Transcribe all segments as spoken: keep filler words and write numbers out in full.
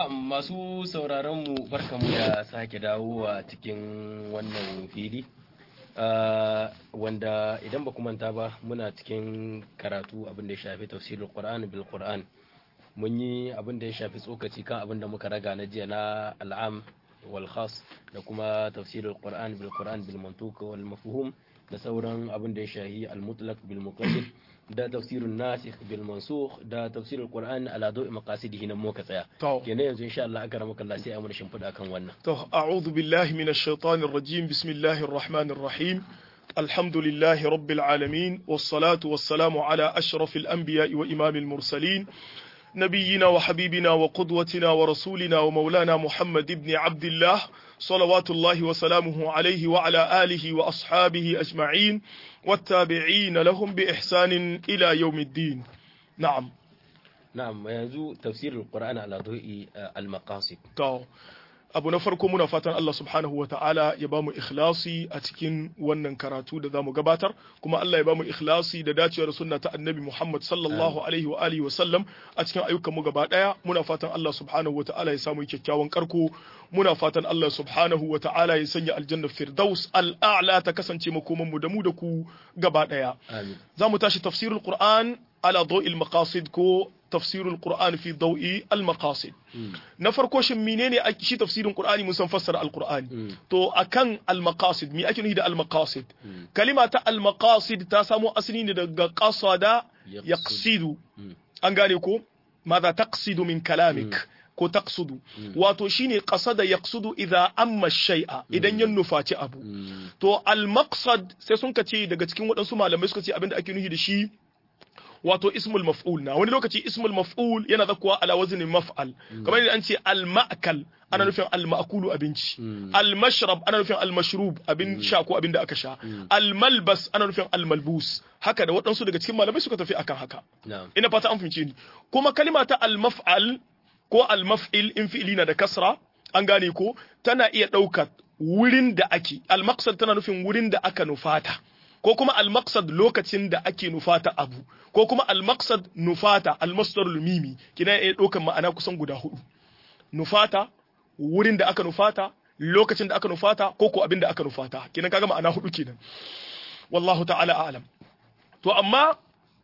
Na masu sauraronmu barkamu da sake dawowa cikin wannan fili. Uh, wanda idan ba ku manta ba muna cikin karatu abin da ya shafi tafsirul Qur'an bil Qur'an. Mun yi abin da ya shafi tsokaci kan abin da muka raga na jiya na al'am wal khas da kuma tafsirul Qur'an bil Qur'an bil mantuq wal mafhum da sauran abin da ya shahi al mutlaq bil muqayyad da tafsirun nasikh bil mansukh da tafsirul Qur'an ala dawi maqasidihi nan muka tsaya. Kenan yanzu insha Allah aka ramaka Allah sai a mun shimfida kan wannan. To a'udhu billahi minash shaitanir rajim. Bismillahir rahmanir rahim. Alhamdulillahi rabbil alamin was salatu was salamu ala ashrafil anbiya'i wa imamil mursalin. نبينا وحبيبنا وقدوتنا ورسولنا ومولانا محمد بن عبد الله صلوات الله وسلامه عليه وعلى آله وأصحابه أجمعين والتابعين لهم بإحسان إلى يوم الدين. نعم نعم ينزو تفسير القرآن على ضوء المقاصد. طو. abu na farko muna fatan Allah subhanahu wa ta'ala ya bamu ikhlasi a cikin wannan karatu da zamu gabatar, kuma Allah ya bamu ikhlasi da dacewa da sunna ta annabi Muhammad sallallahu alaihi wa alihi wa sallam a cikin ayyukan mu gaba daya. Muna fatan Allah subhanahu wa ta'ala ya samu kyakkyawan karko. Muna fatan Allah subhanahu wa ta'ala ya sanya aljanna firdaus al'a'la ta kasance makoman mu da mu da ku gaba daya. Amin. Zamu tashi tafsirul Qur'an ala daw'il maqasid ko tafsirul Qur'an fi dawi al-maqasid. Na farko shin menene shi tafsirin Qur'ani mun san fassara al-Qur'ani. To akan al-maqasid me ake nufi da al-maqasid? Kalima ta al-maqasid ta samo asali ne daga qasada yaqsidu. An gane ko? Madha taqsidu min kalamik ko taqsudu. Wato shine qasada yaqsudu idza amma shay'a idan ya nufaci abu. To al-maqsad sai sun kace daga cikin waɗansu malamai suka ce abinda ake nufi da shi wato ismul maf'ul na wani lokaci ismul maf'ul yana zakuwa ala wazni maf'al kamar yadda an ce al ma'kal ana nufin al ma'kulu abinci al mashrab ana nufin al mashrub abin sha ko abin da aka sha al malbas ana nufin al malbus haka da waɗansu daga cikin malamai suka tafi akan haka ina fata an fahimce ni kuma kalima ta al maf'al ko al maf'il in fi'ili na da kasra an gane ko tana iya ɗaukar wurin da ake al maqsad tana nufin wurin da aka nufata ko kuma al-maqsad lokacin da ake nufata abu ko kuma al-maqsad nufata al-masdarul mimi kina ya daukan ma'ana kusan guda hudu nufata wurin da aka nufata lokacin da aka nufata ko ko abin da aka nufata kina kaga ma'ana hudu kenan wallahu ta'ala a'lam. To amma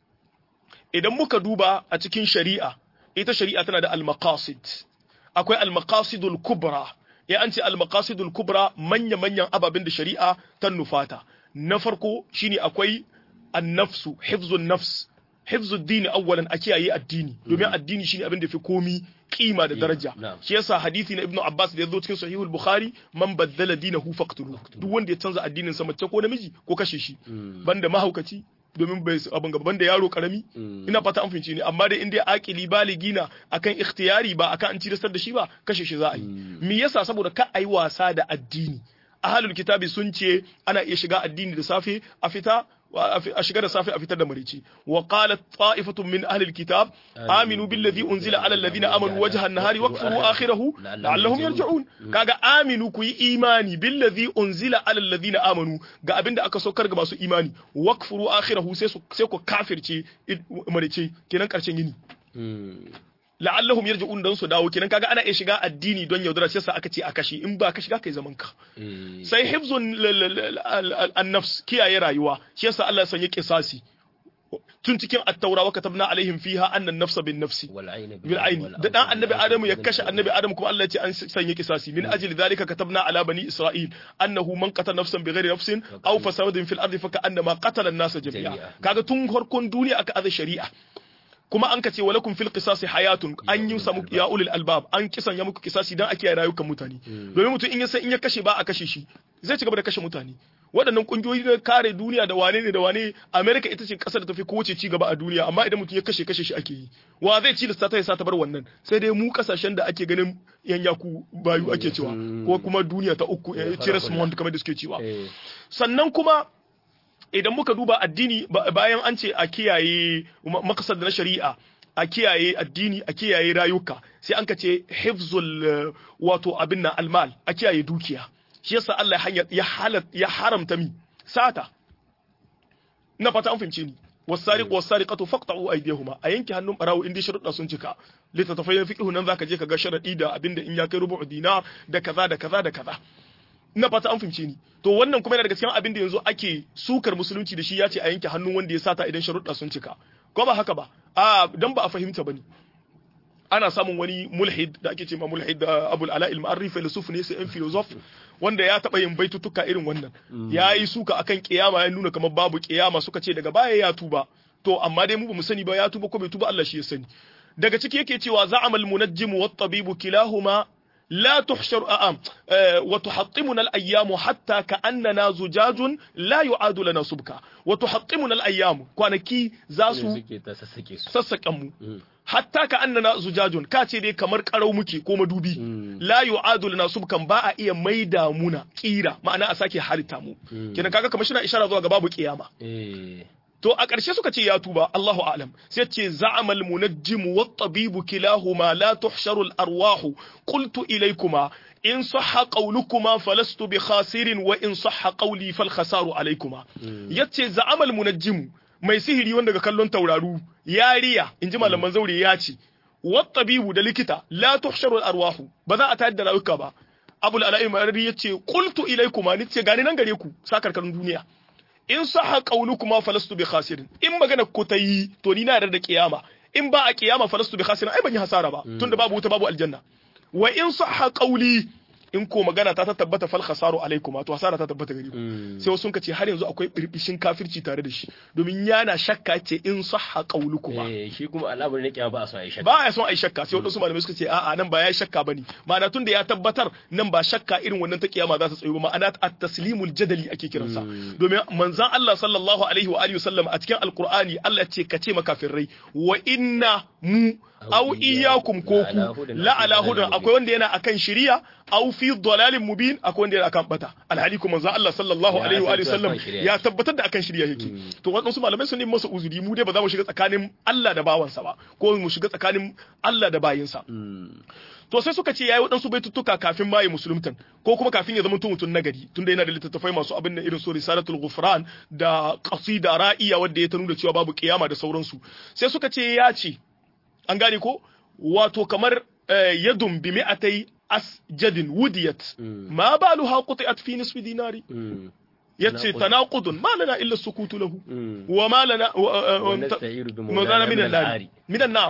idan muka duba a cikin shari'a ita shari'a tana da al-maqasid akwai al-maqasidul kubra ya an ce al-maqasidul kubra manya manyan ababen da shari'a ta nufata. Na farko shine akwai annafsu hifzun nafs hifzud dini awwalan a kiyaye addini domin addini shine abin da fi komi kima da daraja. Shi yasa hadisi na Ibn Abbas da yazo cikin Sahihul Bukhari man baddala dinahu faqtulu duk wanda ya canza addinin sa mace ko namiji ko kashe shi banda mahaukaci domin bai abin gaban da yaro karami ina fata an fahimci ne amma dai in dai akili baligina akan ikhtiyari ba akan an tilastar da shi ba kashe shi za a yi. Me yasa saboda ka ayi wasa da addini. Ahlul kitabi sun ce ana iya shiga addini da safe a fita a shiga da safe a fitar da marici wa qalat ta'ifatun min ahlil kitab aminu billadhi unzila ala alladhina amanu wajha an-nahari waqfuru akhirahu la'allahum yarji'un. Kaga aminu ku yi imani billadhi unzila ala alladhina amanu ga abinda aka saukar ga masu imani waqfuru akhirahu sai sai ku kafirce marici kenan karshen yini la'allahum yarji'un dan su dawo kenan kaga ana iya shiga addini don yaudara sai aka ce a kashi in ba ka shiga kai zaman ka sai hifzun an-nafs kiyaye rayuwa shi yasa Allah ya sanya kisasi tun cikin at-taura wa katabna alaihim fiha anna an-nafsa bin-nafsi bil aini da dan annabi adamu ya kashe annabi adamu kuma Allah ya ce an sanya kisasi min ajli dhalika katabna ala bani isra'il annahu man qatala nafsan bighairi nafsin aw fasadin fil ardi fa ka'annama qatala an-nasa jami'a. Kaga tun farkon duniya aka aza shari'a kuma an kace walakum fil qisasi hayatun an yi samu ya ulil albab an kisan ya muku kisasi dan ake rayukan mutane domin mutum in ya san in ya kashe ba a kashe shi zai ci gaba da kashe mutane. Waɗannan kungiyoyi na kare duniya da wane ne da wane America ita ce kasar da tafi kowace ci gaba a duniya amma idan mutum ya kashe kashe shi ake yi wa zai ci lissa ta yasa ta bar wannan sai dai mu kasashen da ake ganin yan yaku bayu ake cewa ko kuma duniya ta uku Tiras Mond kamar da suke cewa. Sannan kuma idan muka duba addini bayan an ce a kiyaye makasar na shari'a a kiyaye addini a kiyaye rayuka sai an ka ce hifzul wato abin na almal a kiyaye dukiya. Shi yasa Allah ya halat ya haramta mi sata. Ina fata an fahimce ni والسارق والسارقة فاقطعوا أيديهما أينك هنم أراو إندي شرط sun cika littattafai fiqh nan zaka je ka ga sharadi da abinda in ya kai rubu dinar da kaza da kaza da kaza ina fata an fahimce ni to wannan kuma yana daga cikin abinda yanzu ake sukar musulunci da shi ya ce a yanke hannun wanda ya sata idan sharuɗa sun cika ko ba haka ba a dan ba a fahimta bane ana samun wani mulhid da ake ce ma mulhid Abul Ala al-Ma'arri filosof ne sai filosof wanda ya taba yin baitutuka irin wannan yayi suka akan kiyama ya nuna kamar babu kiyama suka ce daga baya ya tuba to amma dai mu ba mu sani ba ya tuba ko bai tuba Allah shi ya sani daga ciki yake cewa za'amal munajjim wat tabibu kilahuma لا تحشر أم أه وتحطمنا الأيام حتى كأننا زجاج لا يعاد لنا سبكا وتحطمنا الأيام كوانكي زاسو سسكمو hatta ka annana zujajun ka ce dai kamar karau muke ko madubi la yu'adu lana subkan ba a iya maida muna kira ma'ana a sake halitta mu kenan kaga kamar shi na ishara zuwa ga babu kiyama to a ƙarshe suka ce ya tuba Allahu a'lam sai ce za'amal munajjim wat tabibu kilahuma la tuhsharu al arwahu qultu ilaykuma in sahha qawlukuma falastu bi khasirin wa in sahha qawli fal khasaru alaykuma yace za'amal munajjim mai sihiri wanda ga kallon tauraru yariya inji malaman zaure ya ce wat tabibu da likita la tuhsharu al arwahu ba za a tayar da rayuka ba abul ala'i mari yace qultu ilaykuma ni ce gani nan gare ku sakarkarun duniya in saha qaulukuma falastu bi khasirin in magana ku ta yi to ni na yarda da kiyama in ba a kiyama falastu bi khasirin ai ban yi hasara ba tunda babu wuta babu aljanna wa in saha qauli in ko magana ta tabbata fal khasaru alaikuma to hasara ta tabbata gare ku sai wasu ka ce har yanzu akwai birbishin kafirci tare da shi domin yana shakka ce in sahha qaulukuma eh shi kuma al'amarin ne kiyama ba a so ai shakka ba a so ai shakka sai wadansu malamai suka ce a'a nan ba ya shakka bane ma'ana tunda ya tabbatar nan ba shakka irin wannan ta kiyama za ta tsayo ba ma'ana at-taslimul jadali ake kiransa domin manzon Allah sallallahu alaihi wa alihi wasallam a cikin alqur'ani Allah ce ka ce makafirai wa inna mu aw iyyakum ko ku la ala hudan akwai wanda yana akan shari'a aw fi dalalin mubin akwai wanda yana akan bata alhali kuma manzo Allah sallallahu alaihi wa alihi sallam ya tabbatar da akan shari'a yake to wadansu malamai sun yi masa uzuri mu dai ba za mu shiga tsakanin Allah da bawansa ba ko mu shiga tsakanin Allah da bayinsa to sai suka ce yayi wadansu baitutuka kafin ma ya musuluntan ko kuma kafin ya zama mutun nagari tunda yana da littattafai masu abin nan irin su risalatul ghufran da qasida ra'iya wanda ya ta nuna cewa babu kiyama da sauransu sai suka ce ya ce an gane ko wato kamar yadun bi mi'atai asjadin wudiyat ma baluha quti'at fi nisfi dinari yace tanaqudun ma lana illa sukutu lahu wa ma lana wa min an-nar min an-nar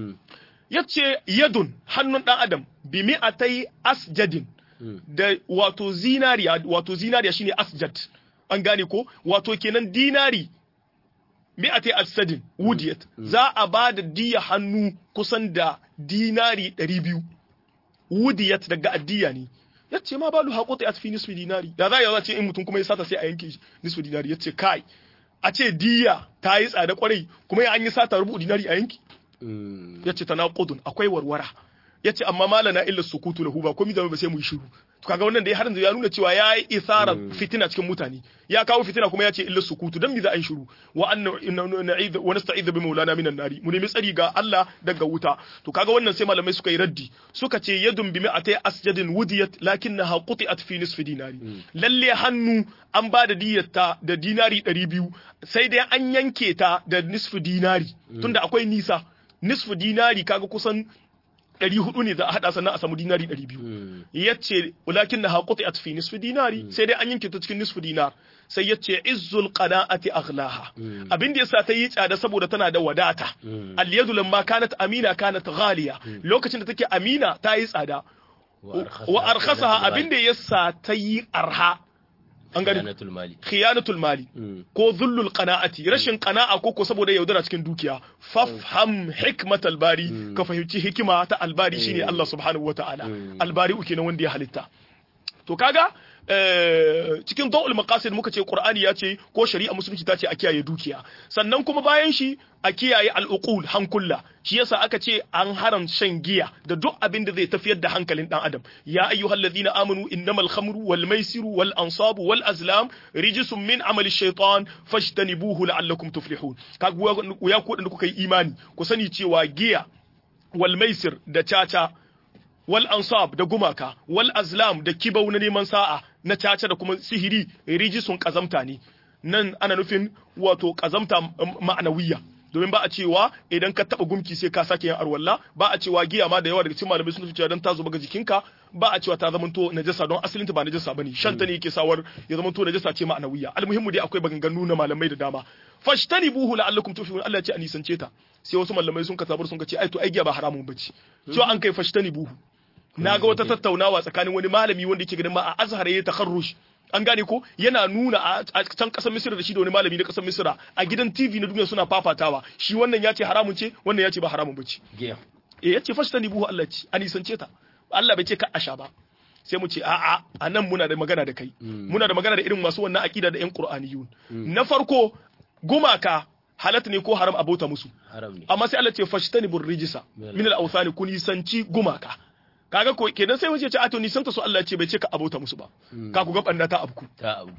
yace yadun hannun dan adam bi mi'atai asjadin da wato zinariya wato zinariya shine asjad an gane ko wato kenan dinari mi'ati asadin wudiyat za a ba da diya hannu kusan da dinari ɗari biyu wudiyat daga addiya ne yace ma balu haquti at fi nisfi dinari da za ya ce in mutum kuma ya sata sai a yanke nisfi dinari yace kai a ce diya ta yi tsada kwarai kuma ya an yi sata rubu dinari a yanki yace tanaqudun akwai warwara yace amma malana illa sukutu lahu ba komai da ba sai mu yi shiru to kaga wannan dai har yanzu ya nuna cewa yayi isara fitina cikin mutane ya kawo fitina kuma yace illa sukutu dan me za a yi shiru wa anna na'idhu wa nasta'idhu bi maulana minan nari mu nemi tsari ga Allah daga wuta to kaga wannan sai malamai suka yi raddi suka ce yadun bi mi'atay asjadin wudiyat lakinnaha quti'at fi nisfi dinari lalle hannu an ba da diyarta da dinari ɗari biyu sai dai an yanke ta da nisfi dinari tunda akwai nisa nisfi dinari kaga kusan ɗari hudu ne za a haɗa sannan a samu dinari ɗari biyu ya ce walakin na haƙuti a tafi nisfi dinari sai dai an yanke ta cikin nisfi dinar sai ya ce izzul qana'ati aghlaha abin da yasa ta yi tsada saboda tana da wadata al-yadu lamma kanat amina kanat ghaliya lokacin da take amina ta yi tsada wa arkhasaha abin da yasa ta yi arha an gani khiyanatul mali khiyanatul mali ko dhullul qana'ati rashin qana'a ko ko saboda yaudara cikin dukiya fafham hikmatal bari ka fahimci hikima ta albari shine Allah subhanahu wataala albari uke nan wanda ya halitta to kaga cikin dawul maqasid muka ce qur'ani ya ce ko shari'a musulunci ta ce a kiyaye dukiya sannan kuma bayan shi a kiyaye al'uqul hankulla shi yasa aka ce an haram shan giya da duk abin da zai tafiyar da hankalin dan adam ya ayyuhalladhina amanu innamal khamru wal maisiru wal ansabu wal azlam rijsun min amali shaytan fajtanibuhu la'allakum tuflihun kaga ya ku da kuka yi imani ku sani cewa giya wal maisir da caca wal ansab da gumaka wal azlam da kibau na neman sa'a na caca da kuma sihiri rijisun kazamta ne nan ana nufin wato kazamta ma'anawiyya domin ba a cewa idan ka taba gumki sai ka sake yin arwalla ba a cewa giya ma da yawa daga cikin malamai sun cewa dan ta zuba ga jikinka ba a cewa ta zamanto najasa don asalin ta ba najasa bane shan ta ne yake sawar ya zamanto najasa ce ma'anawiyya almuhimmu dai akwai baganganu na malamai da dama fashtanibuhu la'allakum tuflihun Allah ya ce a nisance ta sai wasu malamai sun ka tabar sun ka ce ai to ai giya ba haramun bace cewa an kai fashtanibuhu naga wata tattaunawa tsakanin wani malami wanda yake ganin ma a Azhar yayin takharruj an gane ko yana nuna a can kasar Misira da shi da wani malami na kasar Misira a gidan T V na duniya suna fafatawa shi wannan ya ce haramun ce wannan ya ce ba haramun bace giya eh yace fashtani buhu Allah ce a nisance ta Allah bai ce ka asha ba sai mu ce a'a anan muna da magana da kai muna da magana da irin masu wannan akida da yan Qur'aniyun na farko gumaka halatta ne ko haram abota musu haram ne amma sai Allah ce fashtani bur rijisa min al-awthani kun nisanci gumaka kaga ko kenan sai wace ce a to ni santa su Allah ya ce bai ce ka abota musu ba ka ku ga banda ta abku ta abu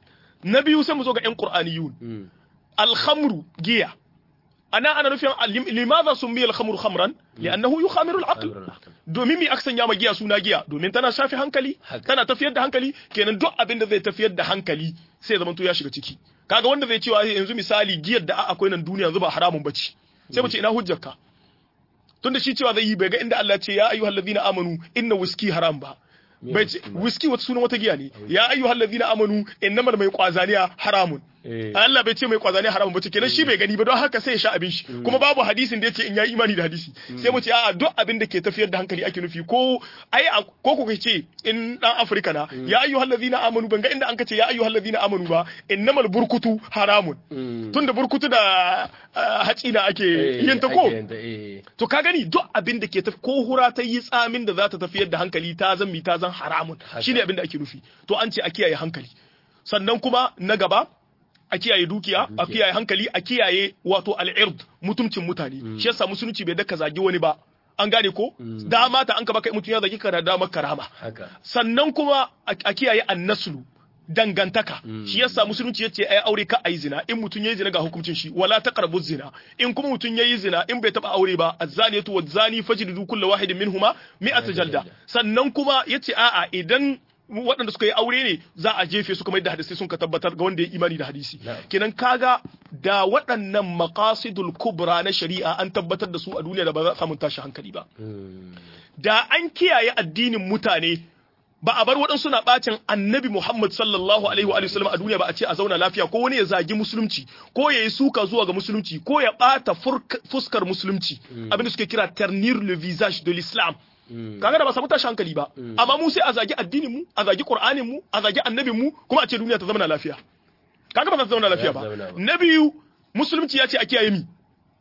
na biyu sai mu zo ga ƴan qur'aniyun al-khamru giya ana ana nufin limadha summiya al-khamru khamran li'annahu yukhamiru al-aql domin mi aksan ya giya suna giya domin tana shafi hankali tana tafiyar da hankali kenan duk abin da zai tafiyar da hankali sai zaman to ya shiga ciki kaga wanda zai cewa yanzu misali giyar da akwai nan duniya yanzu ba haramun bace sai mu ce ina hujjarka tunda shi cewa zai yi bai ga inda Allah ce ya ayyuhal ladina amanu inna whisky haram ba bai ce whisky wata sunan wata giya ne ya ayyuhal ladina amanu innamal mai kwazaniya haramun Allah bai ce mai kwazaniya haramun ba ce kenan shi bai gani ba don haka sai ya sha abin shi kuma babu hadisin da yace in yayi imani da hadisi sai mu ce a'a duk abin da ke tafiyar da hankali ake nufi ko ai ko ko ce in dan Afirka na ya ayyuhal ladina amanu ban ga inda an kace ya ayyuhal ladina amanu ba innamal burkutu haramun tunda burkutu da haci da ake yin ta ko to ka gani duk abin da ke tafi ko hura ta yi tsamin da za ta tafiyar da hankali ta zan mi ta zan haramun shine abin da ake nufi to an ce a kiyaye hankali sannan kuma na gaba a kiyaye dukiya a kiyaye hankali a kiyaye wato al'ird mutumcin mutane shi yasa musulunci bai daka zagi wani ba an gane ko dama ta an ka baka mutum ya zagi ka da damar karama sannan kuma a kiyaye annaslu dangantaka shi yasa musulunci yace ai aure ka ai zina in mutun yayi zina ga hukuncin shi wala taqrabu zina in kuma mutun yayi zina in bai taba aure ba azzaniyatu wazani fajlidu kullu wahidin minhuma mi'at jalda sannan kuma yace a'a idan waɗanda suka yi aure ne za a jefe su kamar yadda hadisi sun ka tabbatar ga wanda ya imani da hadisi kenan kaga da waɗannan maqasidul kubra na shari'a an tabbatar da su a duniya da ba za a samu tashi hankali ba da an kiyaye addinin mutane ba a bar waɗansu na ɓacin annabi Muhammad sallallahu alaihi wa sallam a duniya ba a ce a zauna lafiya ko wani ya zagi musulunci ko ya yi suka zuwa ga musulunci ko ya ɓata fuskar musulunci abinda suke kira ternir le visage de l'islam kaga da ba samu tashi hankali ba amma mu sai a zagi addinin mu a zagi qur'anin mu a zagi annabin mu kuma a ce duniya ta zama lafiya kaga ba ta zama lafiya ba na biyu musulunci ya ce a kiyaye mi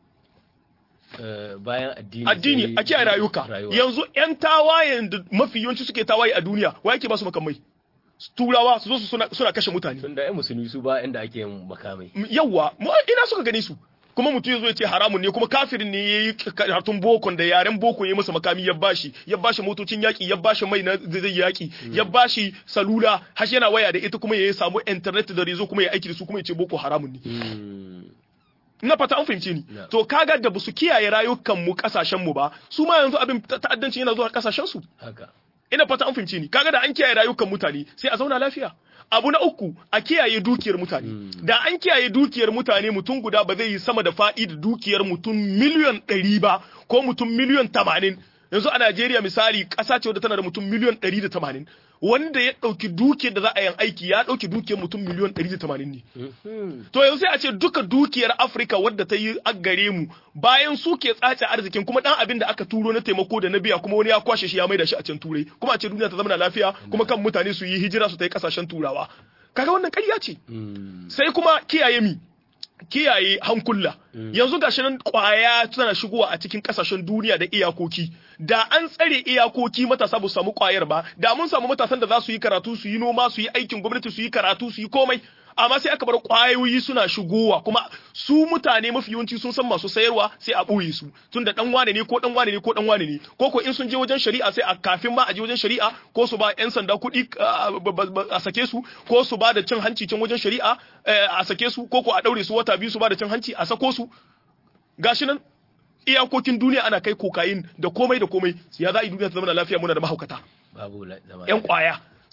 bayan addini addini a kiyaye rayuka yanzu yan tawayen da mafi yawanci suke tawaye a duniya wa yake ba su makamai turawa su zo su suna, suna kashe mutane tunda ai musulmi su ba inda ake yin makamai yawa ina suka gani su kuma mutum ya zo ya ce haramun ne kuma kafirin ne ya yi karatun bokon da yaren boko ya masa makami ya bashi ya bashi motocin yaki ya bashi mai na zai yaki ya bashi salula har yana waya da ita kuma ya samu internet da rezo kuma ya aiki da su kuma ya ce boko haramun ne na fata an fahimce ni to kaga da basu kiyaye rayukan mu kasashen mu ba su ma yanzu abin ta'addanci yana zuwa kasashen su haka ina fata an fahimce ni kaga da an kiyaye rayukan mutane sai a zauna lafiya abu na uku a kiyaye dukiyar mutane da an kiyaye dukiyar mutane mutum guda ba zai yi sama da fa'ida dukiyar mutum miliyan ɗari ba ko mutum miliyan tamanin yanzu a Najeriya misali ƙasa ce wadda tana da mutum miliyan ɗari da tamanin wanda ya ɗauki dukiyar da za a yin aiki ya ɗauki dukiyar mutum miliyan ɗari da tamanin ne to yanzu sai a ce duka dukiyar Afirka wadda ta yi aggare mu bayan su ke tsace arzikin kuma ɗan abin da aka turo na taimako da na biya kuma wani ya kwashe shi ya maida shi a can turai kuma a ce duniya ta zama lafiya kuma kan mutane su yi hijira su ta yi ƙasashen turawa kaga wannan ƙarya ce sai kuma kiyaye mi kiyaye hankula yanzu gashi nan kwaya tana shigowa a cikin kasashen duniya da iyakoki da an tsare iyakoki matasa ba su samu kwayar ba da mun samu matasan da za su yi karatu su yi noma su yi aikin gwamnati su yi karatu su yi komai amma sai aka bar kwayoyi suna shigowa kuma su mutane mafi yawanci sun san masu sayarwa sai a ɓoye su tunda dan wane ne ko dan wane ne ko dan wane ne ko ko in sun je wajen shari'a sai a kafin ma a je wajen shari'a ko su ba yan sanda kuɗi a sake su ko su ba da cin hanci can wajen shari'a a sake su ko ko a daure su wata biyu su ba da cin hanci a sako su gashi nan iyakokin duniya ana kai kokain da komai da komai ya za a yi duniya ta zama lafiya muna da mahaukata babu yan kwaya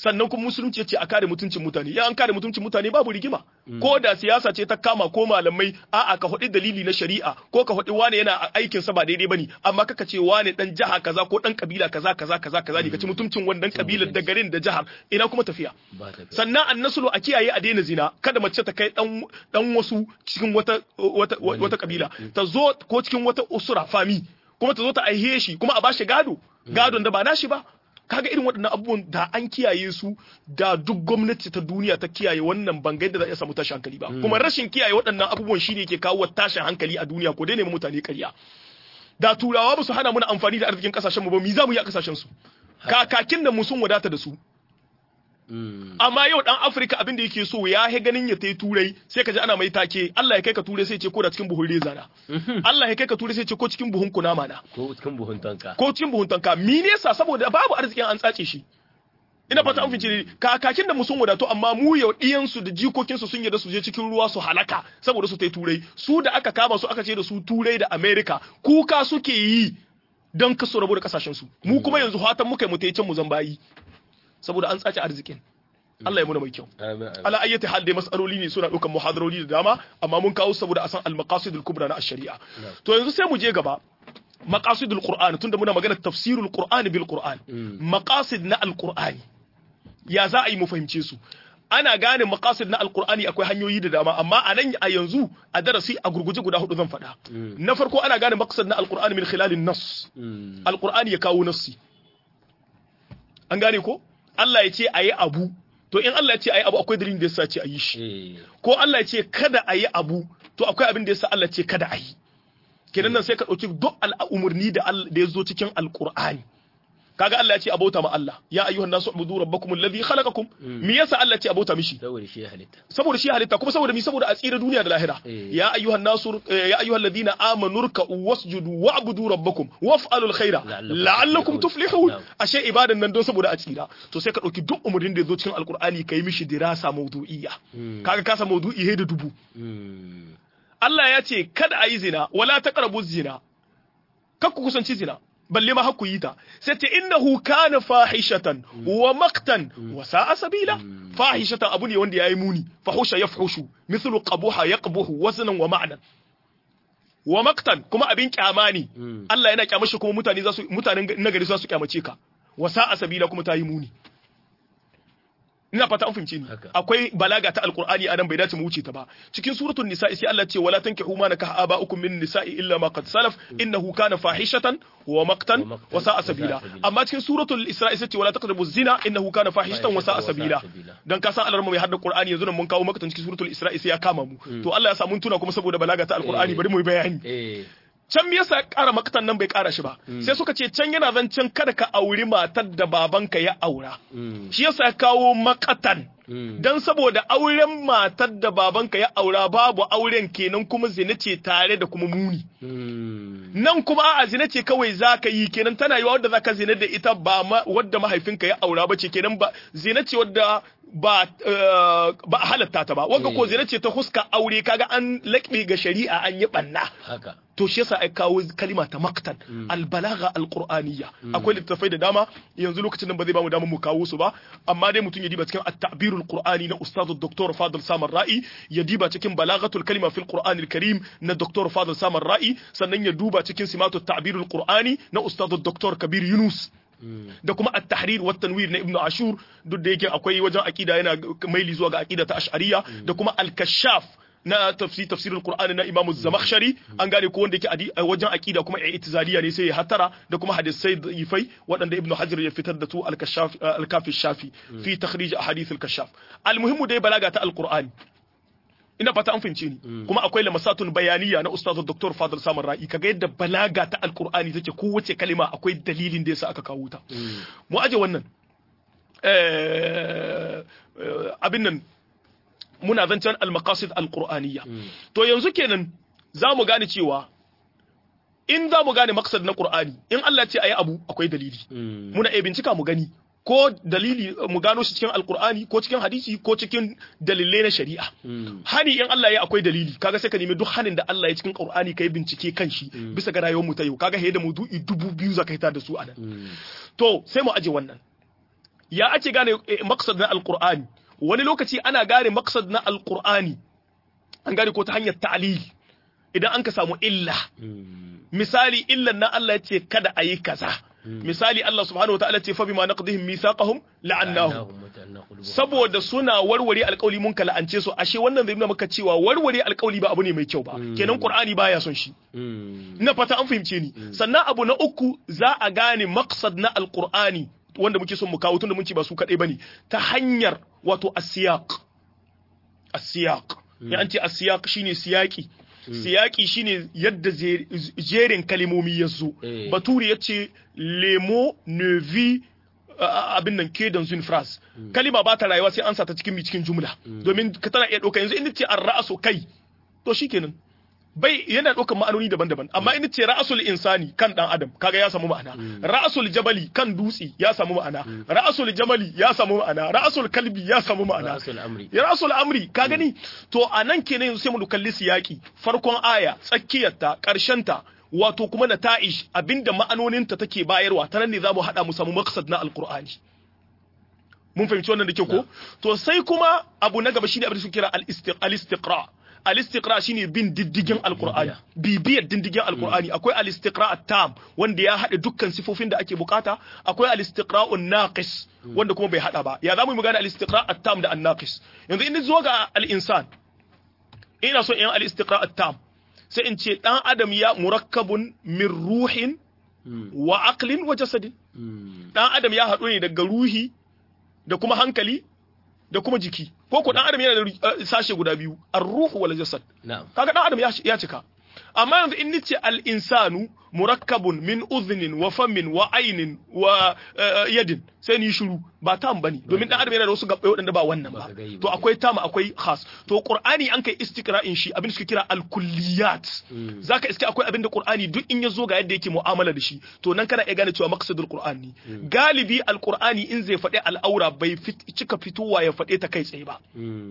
sannan kuma musulunci ya ce a kare mutuncin mutane ya an kare mutuncin mutane babu rigima ko da siyasa ce ta kama ko malamai a'a ka faɗi dalili na shari'a ko ka faɗi wane yana aikin sa ba daidai bane amma kaka ce wane dan jaha kaza ko dan kabila kaza kaza kaza kaza ne kace mutuncin wannan kabilar da garin da jihar ina kuma tafiya sannan annasulu a kiyaye a daina zina kada mace ta kai dan dan wasu cikin wata wata wata kabila ta zo ko cikin wata usura fami kuma ta zo ta aihe shi kuma a bashi gado gadon da ba nashi ba kaga irin waɗannan abubuwan da an kiyaye su da duk gwamnati ta duniya ta kiyaye wannan bangai da za a samu tashin hankali ba kuma rashin kiyaye waɗannan abubuwan shine yake kawo tashin hankali a duniya ko dai ne mutane ƙarya da turawa ba su hana muna amfani da arzikin kasashen mu ba mi za mu yi a kasashen su kakakin da mu sun wadata da su amma yau dan Afirka abin da yake so ya he ganin ya tai turai sai ka ji ana mai take Allah ya kai ka turai sai ce ko da cikin buhun reza na Allah ya kai ka turai sai ce ko cikin buhun kunama na ko cikin buhun tanka ko cikin buhun tanka mi ne sa saboda babu arzikin an tsace shi ina fata an fice kakakin da mu sun wadato amma mu yau diyan su da jikokin su sun yarda su je cikin ruwa su halaka saboda su tai turai su da aka kama su aka ce da su turai da America kuka suke yi don kaso rabu da kasashen su mu kuma yanzu hatan muka yi mu tai can mu zambayi saboda an tsace arzikin Allah ya muna mai kyau ala ayyati hal dai mas'aloli ne suna dukan muhadaroli da dama amma mun kawo saboda asan al-maqasidul kubra na ash-shari'a to yanzu sai mu je gaba maqasidul qur'an tunda muna magana tafsirul qur'an bil qur'an maqasid na al-qur'ani ya za a yi mu fahimce su ana gane maqasid na al-qur'ani akwai hanyoyi da dama amma anan a yanzu a darasi a gurguje guda hudu zan faɗa na farko ana gane maqsad na al-qur'ani min khilalin nas al-qur'ani ya kawo nassi an gane ko Allah ya ce a yi abu to in Allah ya ce a yi abu akwai dalilin da yasa ce a yi shi ko Allah ya ce kada a yi abu to akwai abin da yasa Allah ce kada a yi kenan nan sai ka dauki duk al'umurni da ya zo cikin alqur'ani kaga Allah ya ce abauta ma Allah ya ayyuhan nasu ubudu rabbakum alladhi khalaqakum me yasa Allah ya ce abauta mishi saboda shi halitta saboda shi halitta kuma saboda mi saboda a tsira duniya da lahira ya ayyuhan nasu ya ayyuhal ladina amanu ruk'u wasjudu wa'budu rabbakum waf'alul khaira la'allakum tuflihun ashe ibadan nan don saboda a tsira to sai ka dauki duk umurnin da yazo cikin alqur'ani kai mishi dirasa mawdu'iyya kaga ka sa mawdu'i he da dubu Allah ya ce kada a yi zina wala taqrabu zina kakku kusanci zina balle ma hakku yi ta sai ta innahu kana fahishatan wa maqtan wa sa'a sabila fahishatan abu ne wanda yayi muni fahusha yafhushu mithlu qabuha yaqbuhu waznan wa ma'nan wa maqtan kuma abin kyama ne Allah yana kyamashi kuma mutane za su mutanen nagari za su kyamace ka wa sa'a sabila kuma ta yi muni ina fata an fahimce ni akwai balaga ta alqur'ani anan bai dace mu wuce ta ba cikin suratul nisa'i sai Allah ce wala tankihu ma nakaha aba'ukum min nisa'i illa ma qad salaf innahu kana fahishatan wa maqtan wa sa'a sabila amma cikin suratul isra'i sai ce wala taqrabu zina innahu kana fahishatan wa sa'a sabila dan ka san alarma mai hadda qur'ani yanzu nan mun kawo maqtan cikin suratul isra'i sai ya kama mu to Allah ya sa mun tuna kuma saboda balaga ta alqur'ani bari mu yi bayani can me yasa ƙara makatan nan bai ƙara shi ba sai suka ce can yana zancen kada ka auri matar da babanka ya aura shi yasa kawo makatan dan saboda auren matar da babanka ya aura babu auren kenan kuma zina ce tare da kuma muni nan kuma a zina ce kawai zaka yi kenan tana yiwa wadda zaka zina da ita ba wadda mahaifinka ya aura ba ce kenan ba zina ce wadda ba ba halatta ta ba wanda ko zina ce ta huska aure kaga an laƙbe ga shari'a an yi banna haka to shi yasa ai kawo kalima ta maktan albalagha alqur'aniyya akwai littafai da dama yanzu lokacin nan ba zai ba mu dama mu kawo su ba amma dai mutum ya diba cikin at-ta'birul qur'ani na ustad doktor Fadil Samar Ra'i ya diba cikin balaghatul kalima fil qur'anil karim na doktor Fadil Samar Ra'i sannan ya duba cikin simatut ta'birul qur'ani na ustad doktor Kabir Yunus da kuma at-tahrir wa tanwir na ibnu ashur duk da yake akwai wajen aqida yana maili zuwa ga aqida ta ash'ariyya da kuma al-kashaf na tafsir tafsir al-qur'ani na imam az-zamakhshari an gane ko wanda yake wajen aqida kuma i'tizaliya ne sai ya hatara da kuma hadisai dhaifai wadanda ibnu hajar ya fitar da su al-kashaf al-kafi shafi fi takhrij ahadith al-kashaf al-muhimmu dai balaga ta al-qur'ani ina fata an fahimce ni kuma akwai lamasatun bayaniya na ustaz Dr. Fadil Samar Ra'i kaga yadda balaga ta alqur'ani take kowace kalima akwai dalilin da yasa aka kawo ta mu aje wannan eh abin nan muna zancen al-maqasid al-qur'aniyya to yanzu kenan zamu gane cewa in zamu gane maqsad na qur'ani in Allah ya ce ayi abu akwai dalili muna iya bincika mu gani ko dalili mu gano shi cikin alkur'ani ko cikin hadisi ko cikin dalilai na shari'a hani in Allah ya akwai dalili kaga sai ka nemi duk hanin da Allah ya cikin qur'ani kai bincike kan shi bisa ga rayuwar mu ta yau kaga he da mudu'i dubu biyu zaka hita da su anan to sai mu aje wannan ya ake gane maqsad na alqur'ani wani lokaci ana gane maqsad na alqur'ani an gane ko ta hanyar ta'lil idan an ka samu illa misali illan na Allah ya ce kada ayi kaza misali Allah subhanahu wataala ce fa bima naqdihim mithaqahum la'annahum saboda suna warware alƙawli mun ka la'ance su ashe wannan zai nuna maka cewa warware alƙawli ba abu ne mai kyau ba kenan Qur'ani baya son shi ina fata an fahimce ni sannan abu na uku za a gane maqsad na alqur'ani wanda muke son mu kawo tunda mun ci ba su kadai bane ta hanyar wato as-siyaq as-siyaq ya an ce as-siyaq shine siyaki siyaki shine yadda jerin kalimomi ya zo baturi ya ce lemo ne vi abin nan ke dans une phrase kalima ba ta rayuwa sai an sa ta cikin mi cikin jumla domin ka tana iya ɗauka yanzu in ce ar-ra'su kai to shikenan bai yana ɗaukar ma'anoni daban-daban amma in ce ra'asul insani kan dan adam kaga ya samu ma'ana ra'asul jabali kan dutse ya samu ma'ana ra'asul jamali ya samu ma'ana ra'asul kalbi ya samu ma'ana ra'asul amri ya ra'asul amri ka gani to anan kenan yanzu sai mu kalli siyaki farkon aya tsakiyarta ta wato kuma nata'ish abinda ma'anoninta take bayarwa ta nan ne zamu hada mu samu maqsad na alqur'ani mun fahimci wannan da ke ko to sai kuma abu na gaba shine abin da suke kira al-istiqra al-istiqra shine bin diddigin alqur'ani bibiyar diddigin alqur'ani akwai al-istiqra at-tam wanda ya hada dukkan sifofin da ake bukata akwai al-istiqra an-naqis wanda kuma bai hada ba ya zamu yi magana al-istiqra at-tam da an-naqis yanzu in zo ga al-insan ina so in al-istiqra at-tam sai in ce dan adam ya murakkabun min ruhin wa aqlin wa jasadin dan adam ya hadu ne daga ruhi da kuma hankali da kuma jiki ko ko dan adam yana da sashe guda biyu ar-ruhu wal jasad kaga dan adam ya cika amma yanzu in nace al-insanu murakkabun min udhnin wa famin wa aynin wa yadin sai ni shiru ba tam bane domin dan adam yana da wasu gabbai wadanda ba wannan ba to akwai tam akwai khas to qur'ani an kai istiqra'in shi abin da suke kira al-kulliyat zaka iske akwai abin da qur'ani duk in yazo ga yadda yake mu'amala da shi to nan kana iya gane cewa maqsadul qur'ani galibi al-qur'ani in zai faɗi al-aura bai cika fitowa ya faɗe ta kai tsaye ba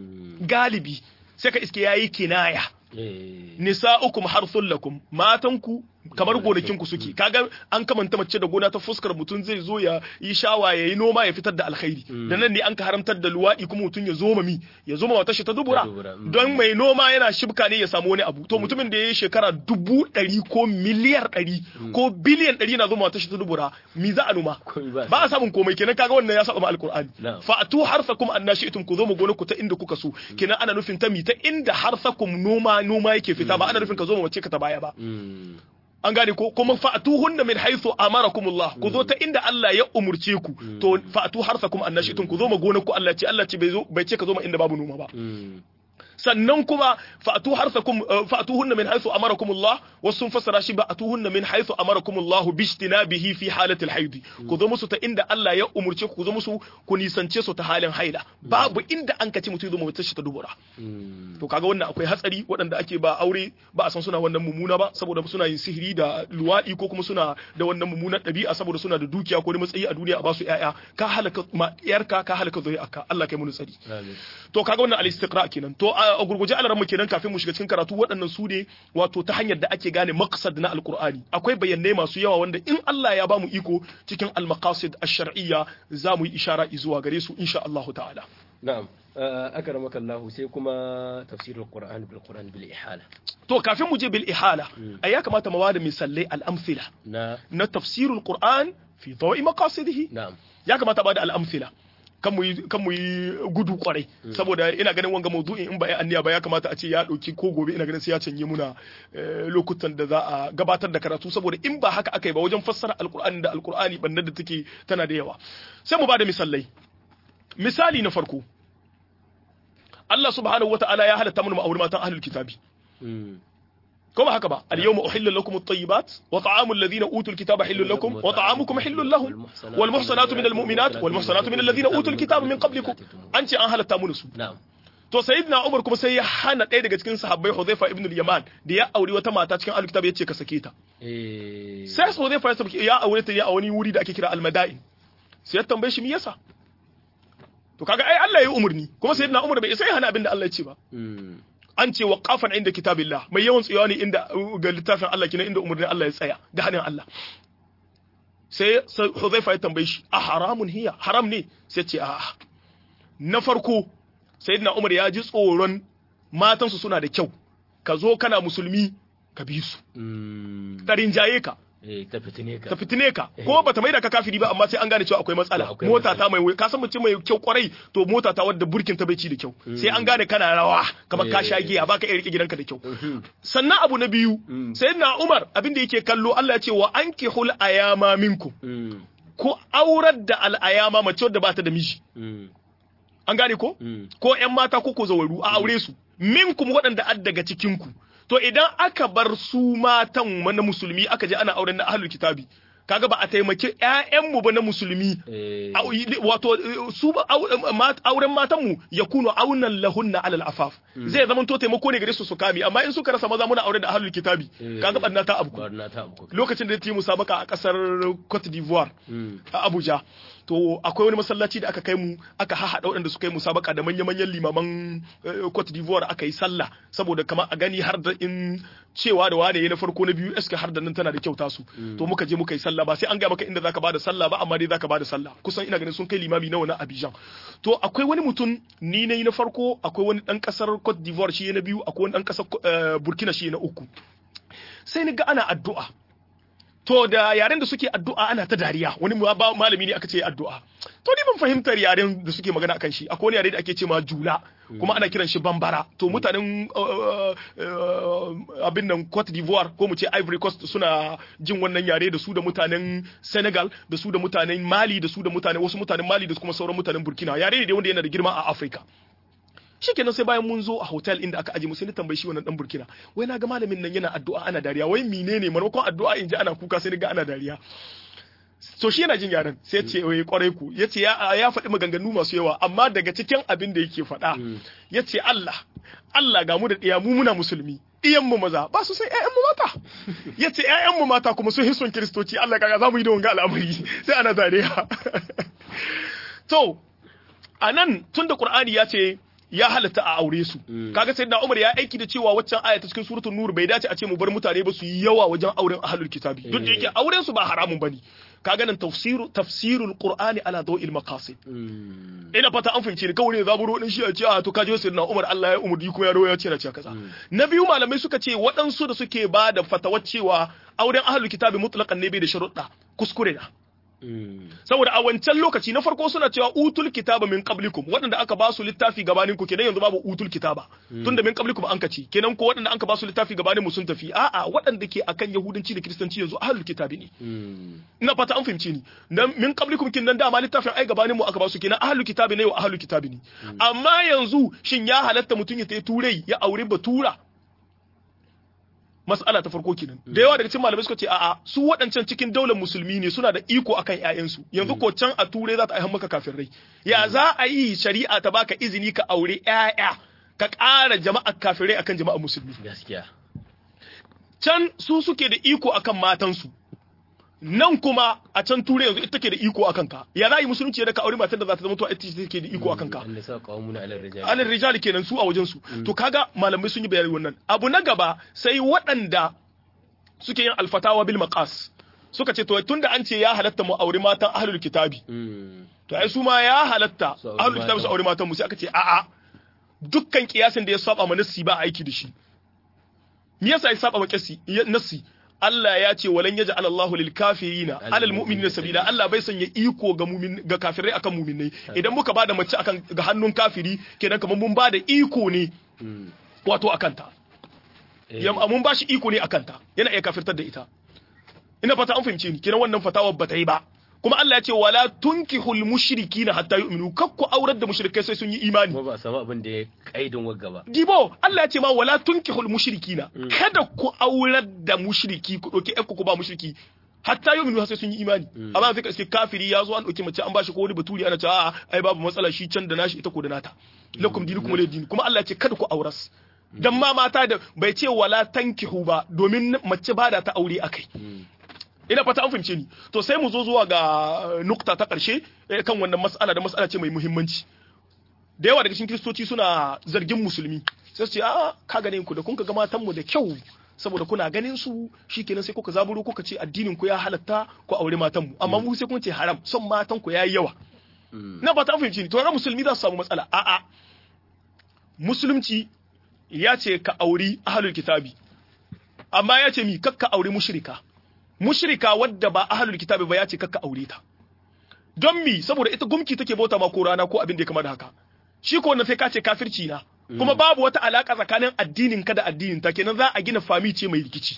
galibi sai ka iske yayi kinaya nisa'ukum harthul lakum matanku kamar gonakinku suke kaga an kamanta mace da gona ta fuskar mutun zai zo ya yi shawa ya yi noma ya fitar da alkhairi da nan ne an ka haramtar da luwadi kuma mutun ya zo mami ya zo wata shi ta dubura don mai noma yana shibka ne ya samu wani abu to mutumin da ya yi shekara dubu ɗari ko miliyar ɗari ko biliyan ɗari na zo wata shi ta dubura mi za a noma ba a samun komai kenan kaga wannan ya saba ma alqur'ani fa'atu harsakum annashi'tum ku zo mu gona ku ta inda kuka so kenan ana nufin ta mi ta inda harsakum noma noma yake fita ba ana nufin ka zo mu wace ka ta baya ba an gane ko kuma fa'atuhunna min haythu amarakumullah ku zo ta inda Allah ya umurce ku to fa'atu harsakum annashitun ku zo ma gonar ku Allah ce Allah ce bai zo bai ce ka zo ma inda babu noma ba sannan kuma fa'atu harsakum fa'atuhunna min haythu amarakumullah wasu fassara shi ba atuhunna min haythu amarakumullah bijtinabihi fi halati alhayd ku zo musu ta inda Allah ya umurce ku ku zo musu ku nisance su ta halin haila babu inda an kace mutu zo mu tashi ta dubura to kaga wannan akwai hatsari waɗanda ake ba aure ba a san suna wannan mumuna ba saboda suna yin sihiri da luwadi ko kuma suna da wannan mummunar ɗabi'a saboda suna da dukiya ko da matsayi a duniya a ba su ƴaƴa ka halaka yarka ka halaka zuri'arka Allah kai mu tsari to kaga wannan al-istiqra kenan to a gurguje alaran mu kenan kafin mu shiga cikin karatu waɗannan su ne wato ta hanyar da ake gane maqsad na alqur'ani akwai bayanai masu yawa wanda in Allah ya bamu iko cikin al-maqasid ash-shar'iyya za mu yi ishara zuwa gare su insha Allah ta'ala na'am akramaka Allah sai kuma tafsirul qur'an bil qur'an bil ihala to kafin mu je bil ihala ai ya kamata mu wada misalai al-amthila na na tafsirul qur'an fi dawi maqasidihi na'am ya kamata ba da al-amthila kan mu yi kan mu yi gudu kwarai saboda ina ganin wanga mawdu'in in ba ai anniya ba ya kamata a ce ya dauki ko gobe ina ganin sai ya canje muna lokutan da za a gabatar da karatu saboda in ba haka akai ba wajen fassara alqur'ani da alqur'ani bannan da take tana da yawa sai mu bada misalai misali na farko Allah subhanahu wata'ala ya halatta mana ma'aure matan ahlul kitabi ko ba haka ba al-yawma uhillu lakum at-tayyibat wa ta'amul ladhina utul kitaba hillun lakum wa ta'amukum hillun lahum wal muhsanatu minal mu'minat wal muhsanatu minal ladhina utul kitaba min qablikum an ce an halatta mana su to sayyidina Umar kuma sai ya hana ɗaya daga cikin sahabbai Hudhayfa ibn al-Yaman da ya aure wata mata cikin ahlul kitab yace ka sake ta eh sai Hudhayfa ya aure ta ya a wani wuri da ake kira al-Madain sai ya tambaye shi me yasa to kaga ai Allah ya yi umurni kuma sayyidina Umar bai sai hana abin da Allah ya ce ba an ce waqafan inda kitabillah mai yawan tsayawa ne inda ga littafin Allah kina inda umurnin Allah ya tsaya da hanin Allah sai Hudhaifa ya tambaye shi a haramun hiya haram ne sai ce a'a na farko sayyidina Umar ya ji tsoron matansu suna da kyau ka zo kana musulmi ka bi su ta rinjaye ka ta fitine ka ta fitine ka ko bata maida ka kafiri ba amma sai an gane cewa akwai matsala mota ta mai ka san mutum mai kyau kwarai to mota ta wadda burkin ta bai ci da kyau sai an gane kana rawa kamar ka sha giya baka iya rike gidanka da kyau sannan abu na biyu sayyidina Umar abin da yake kallo Allah ya ce wa ankihul ayama minkum ko aurar da al ayama mace wadda bata da miji an gane ko ko ƴan mata ko ko zawaru a aure su minkum waɗanda ad daga cikin ku to idan aka bar su matan na musulmi aka je ana auren na ahlul kitabi kaga ba a taimaki ƴaƴanmu ba na musulmi wato su auren matan mu yakunu aunan lahunna alal afaf zai zama to taimako ne gare su su kame amma in suka rasa maza muna aure da ahlul kitabi kaga banna ta abu lokacin da ta yi musabaka a kasar Cote d'Ivoire a Abuja to akwai wani masallaci da aka kai mu aka hahaɗa waɗanda suka yi musabaka da manya-manyan limaman Cote d'Ivoire aka yi sallah saboda kamar a gani har da in cewa da wane na farko na biyu eske har da nan tana da kyauta su to muka je muka yi sallah ba sai an ga maka inda zaka bada sallah ba amma dai zaka bada sallah kusan ina ganin sun kai limami nawa na Abidjan to akwai wani mutum ni ne na farko akwai wani dan kasar Cote d'Ivoire shi na biyu akwai wani dan kasar Burkina shi na uku sai ni ga ana addu'a to da yaren da suke addu'a ana ta dariya wani malami ne aka ce addu'a to ni ban fahimtar yaren da suke magana akan shi akwai wani yare da ake ce ma jula kuma ana kiran shi bambara to mutanen abin nan Cote d'Ivoire ko mu ce Ivory Coast suna jin wannan yare da su da mutanen Senegal da su da mutanen Mali da su da mutanen wasu mutanen Mali da kuma sauran mutanen Burkina yare ne wanda yana da girma a Africa shikenan sai bayan mun zo a hotel inda aka aje mu sai ni tambayi shi wannan dan Burkina wai na ga malamin nan yana addu'a ana dariya wai menene maimakon addu'a in ji ana kuka sai ni ga ana dariya so shi yana jin yaran sai ce wai kwarai ku yace ya ya faɗi maganganu masu yawa amma daga cikin abin da yake faɗa yace Allah Allah ga mu da ɗiya mu muna musulmi iyan mu maza ba su sai ƴaƴan mu mata yace ƴaƴan mu mata kuma sun hison kristoci Allah kaga za mu yi da wanga al'amari sai ana dariya to anan tunda Qur'ani ya ce ya halatta a aure su kaga sayyidina Umar ya aiki da cewa waccan aya ta cikin suratul nur bai dace a ce mu bar mutane ba su yi yawa wajen auren ahlul kitabi duk da yake auren su ba haramun bane kaga nan tafsiru tafsirul qur'ani ala dawil maqasid ina fata an fahimce ni kawai ne zaburo din shi a ce a to kaje sayyidina Umar Allah ya umurdi kuma ya rawo ya ce na ce kaza na biyu malamai suka ce waɗansu da suke ba da fatawar cewa auren ahlul kitabi mutlaqan ne bai da sharuɗa kuskure na saboda a wancan lokaci na farko suna cewa utul kitaba min qablikum waɗanda aka ba su littafi gabanin ku kenan yanzu babu utul kitaba tunda min qablikum an kace kenan ko waɗanda aka ba su littafi gabanin mu sun tafi a'a waɗanda ke akan yahudanci da kristanci yanzu ahlul kitabi ne ina fata an fahimce ni dan min qablikum kin nan dama littafin ai gabanin mu aka ba su kenan ahlul kitabi ne wa ahlul kitabi ne amma yanzu shin ya halatta mutun ya tayi turai ya aure batura mas'ala ta farko kenan da yawa daga cikin malamai suka ce a'a su waɗancan cikin daular musulmi ne suna da iko akan ƴaƴansu yanzu ko can a ture za ta aihan maka kafirai ya za a yi shari'a ta baka izini ka aure ƴaƴa ka ƙara jama'a kafirai akan jama'a musulmi gaskiya can su suke da iko akan matansu nan kuma a can ture yanzu ita take da iko akan ka ya za yi musulunci da ka aure matar da za ta zama to ita take da iko akan ka alal rijali kenan su a wajen su to kaga malamai sun yi bayani wannan abu na gaba sai waɗanda suke yin alfatawa bil maqas suka ce to tunda an ce ya halatta mu aure matan ahlul kitabi to ai su ma ya halatta ahlul kitabi su aure matan mu sai aka ce a'a dukkan kiyasin da ya saba ma nassi ba aiki da shi me yasa ya saba ma nassi Allah ya ce walan yaja Allahu lil kafirina alal mu'minina sabila Allah bai sanya iko ga mu'min ga kafirai akan mu'minai idan muka bada mace akan ga hannun kafiri kenan kamar mun bada iko ne wato akan ta yam mun bashi iko ne akan ta yana iya kafirtar da ita ina fata an fahimce ni kenan wannan fatawa bata yi ba kuma Allah ya ce wala tunkihul mushrikina hatta yu'minu kakku aurar da mushrikai sai sun yi imani kuma ba samu abin da ya kaidin wagga ba dibo Allah ya ce ma wala tunkihul mushrikina kada ku aurar da mushriki ku doke ku ku ba mushriki hatta yu'minu sai sun yi imani amma sai kace kafiri ya zo an doke mace an bashi ko wani baturi ana cewa a'a ai babu matsala shi can da nashi ita ko da nata lakum dinukum waliy din kuma Allah ya ce kada ku auras dan ma mata da bai ce wala tankihu ba domin mace ba da ta aure akai ina fata an fahimce ni to sai mu zo zuwa ga nukta ta ƙarshe kan wannan mas'ala da mas'ala ce mai muhimmanci da yawa daga cikin kristoci suna zargin musulmi sai su ce a ka gane ku da kun ga matan mu da kyau saboda kuna ganin su shikenan sai kuka zaburo kuka ce addinin ku ya halatta ku aure matan mu amma mu sai kun ce haram son matan ku yayi yawa na ba ta fahimci ni to ga musulmi za su samu matsala a'a musulunci ya ce ka auri ahlul kitabi amma ya ce mi kakka aure mushrika mushrika wadda ba ahlul kitabi ba ya ce kakka aure ta don mi saboda ita gumki take bauta ma ko rana ko abin da ya kama da haka shi ko wannan sai ka ce kafirci na kuma babu wata alaka tsakanin addinin ka da addinin ta kenan za a gina fami ce mai rikici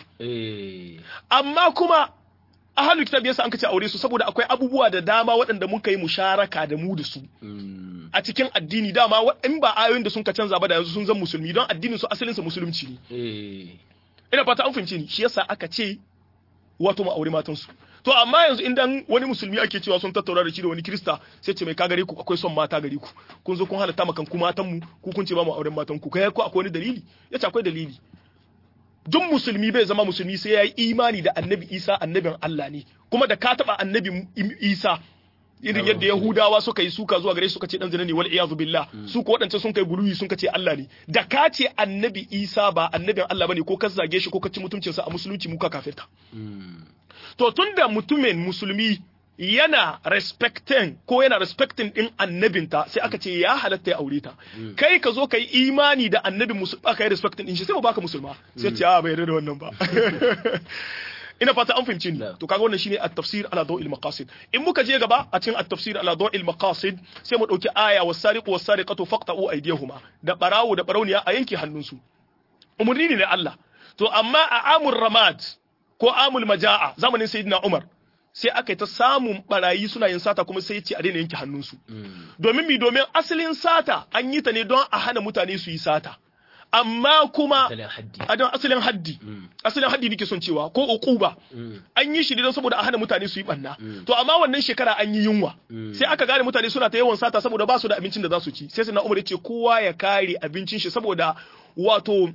amma kuma ahlul kitabi yasa an kace aure su saboda akwai abubuwa da dama waɗanda muka yi musharaka da mu da su a cikin addini dama in ba ayoyin da sun ka canza ba da yanzu sun zan musulmi don addinin su asalin sa musulunci ne ina fata an fahimci ni shi yasa aka ce wato mu aure matan su to amma yanzu idan wani musulmi ake cewa sun tattauna da shi da wani krista sai ce mai ka gare ku akwai son mata gare ku kun zo kun halatta makan ku matan mu ku kun ce ba mu auren matan ku kai ko akwai wani dalili yace akwai dalili duk musulmi bai zama musulmi sai yayi imani da annabi Isa annabin Allah ne kuma da ka taba annabi Isa irin yadda Yahudawa suka yi suka zuwa gare su suka ce dan zina ne wal iyazu billah su ko wadance sun kai guluyi sun ce Allah ne da ka ce annabi Isa ba annabin Allah bane ko ka zage shi ko ka ci mutuncin sa a musulunci muka kafirta to tunda mutumin musulmi yana respecting ko yana respecting din annabinta sai aka ce ya halatta ya aure ta kai ka zo kai imani da annabin musulma kai respecting din shi sai mu baka musulma sai ce a bai yarda da wannan ba ina fata an fahimci ni to kaga wannan shine at-tafsir ala daw'il maqasid in muka je gaba a cikin at-tafsir ala daw'il maqasid sai mu dauki aya was-sariqu was-sariqatu faqta'u aydiyahuma da barawo da barawniya a yanke hannunsu umurni ne Allah to amma a amur ramad ko amul majaa zamanin sayyidina Umar sai aka yi ta samun barayi suna yin sata kuma sai ya ce a daina yanke hannunsu domin mi domin asalin sata an yi ta ne don a hana mutane su yi sata amma kuma a don asalin haddi asalin haddi nake son cewa ko uquba an yi shi ne don saboda a hana mutane su yi banna to amma wannan shekara an yi yunwa sai aka gane mutane suna ta yawan sata saboda ba su da abincin da za su ci sai sai na Umar ya ce kowa ya kare abincin shi saboda wato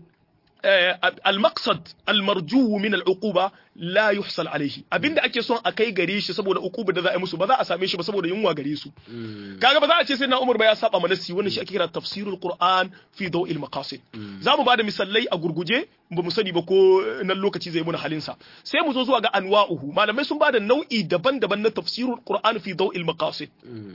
al-maqsad al-marju min al-uquba la yuhsal alayhi abinda ake son a kai gare shi saboda uquba da za a yi musu ba za a same shi ba saboda yunwa gare su kaga ba za a ce sai na Umar ba ya saba manasi wannan shi ake kira tafsirul Qur'an fi daw'il maqasid zamu bada misalai a gurguje ba mu sani ba ko nan lokaci zai muna halin sa sai mu zo zuwa ga anwa'uhu malamai sun bada nau'i daban-daban na tafsirul Qur'an fi daw'il maqasid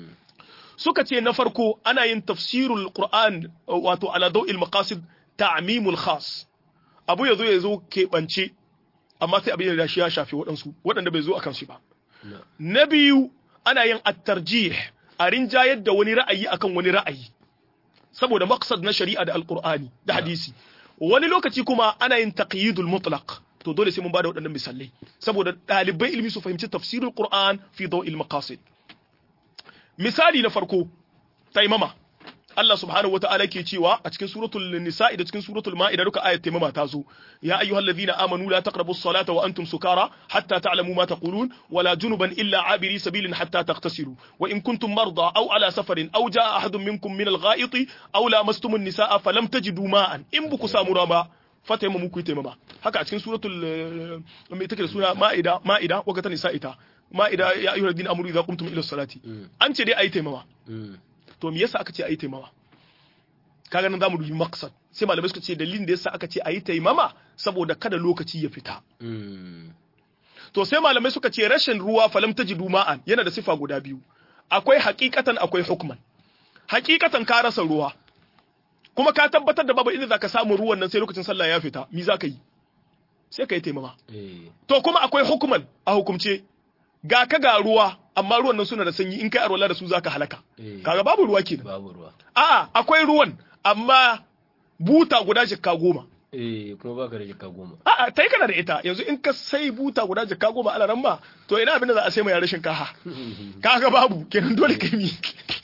suka ce na farko ana yin tafsirul Qur'an wato ala daw'il maqasid ta'mimul khas abu ya zo ya zo keɓance amma sai abin da shi ya shafi waɗansu waɗanda bai zo a kansu ba. Na biyu ana yin attarjih a rinjayar da wani ra'ayi akan wani ra'ayi saboda maqsad na shari'a da alqur'ani da hadisi wani lokaci kuma ana yin taqyidul mutlaq to dole sai mun bada waɗannan misalai saboda ɗalibai ilmi su fahimci tafsirul qur'an fi daw'il maqasid misali na farko taimama Allah subhanahu wata'ala ke cewa a cikin suratul nisa'i da cikin suratul ma'ida duka ayat taimama ta zo ya ayyuhallazina amanu la taqrabus salata wa antum sukara hatta ta'lamu ma taqulun wala junuban illa abiri sabilin hatta taghtasilu wa in kuntum marda aw ala safarin aw jaa ahadun minkum min al-gha'iti aw lamastumun nisaa falam tajidu ma'an in buku samu rama fataimamu ku taimama haka a cikin suratul mai take da suna ma'ida ma'ida wa ta nisa'i ta ma'ida ya ayyuhallazina amanu idza qumtum ila salati an ce dai ayi taimama to me yasa aka ce ayi taimama kaga nan zamu dubi maqsad sai malamai suka ce dalilin da yasa aka ce ayi taimama saboda kada lokaci ya fita to sai malamai suka ce rashin ruwa falam tajidu ma'an yana da sifa guda biyu akwai haqiqatan akwai hukman haqiqatan ka rasa ruwa kuma ka tabbatar da babu inda zaka samu ruwan nan sai lokacin sallah ya fita me zaka yi sai ka yi taimama to kuma akwai hukman a hukumce ga ka ga ruwa amma ruwan nan suna da sanyi in kai arwala da su zaka halaka kaga babu ruwa kenan babu ruwa a'a akwai ruwan amma buta guda jikka goma eh kuma baka da jikka goma a'a tai kana da ita yanzu in ka sai buta guda jikka goma ala ramma to ina abin da za a sai mai rashin kaha kaga babu kenan dole kai mi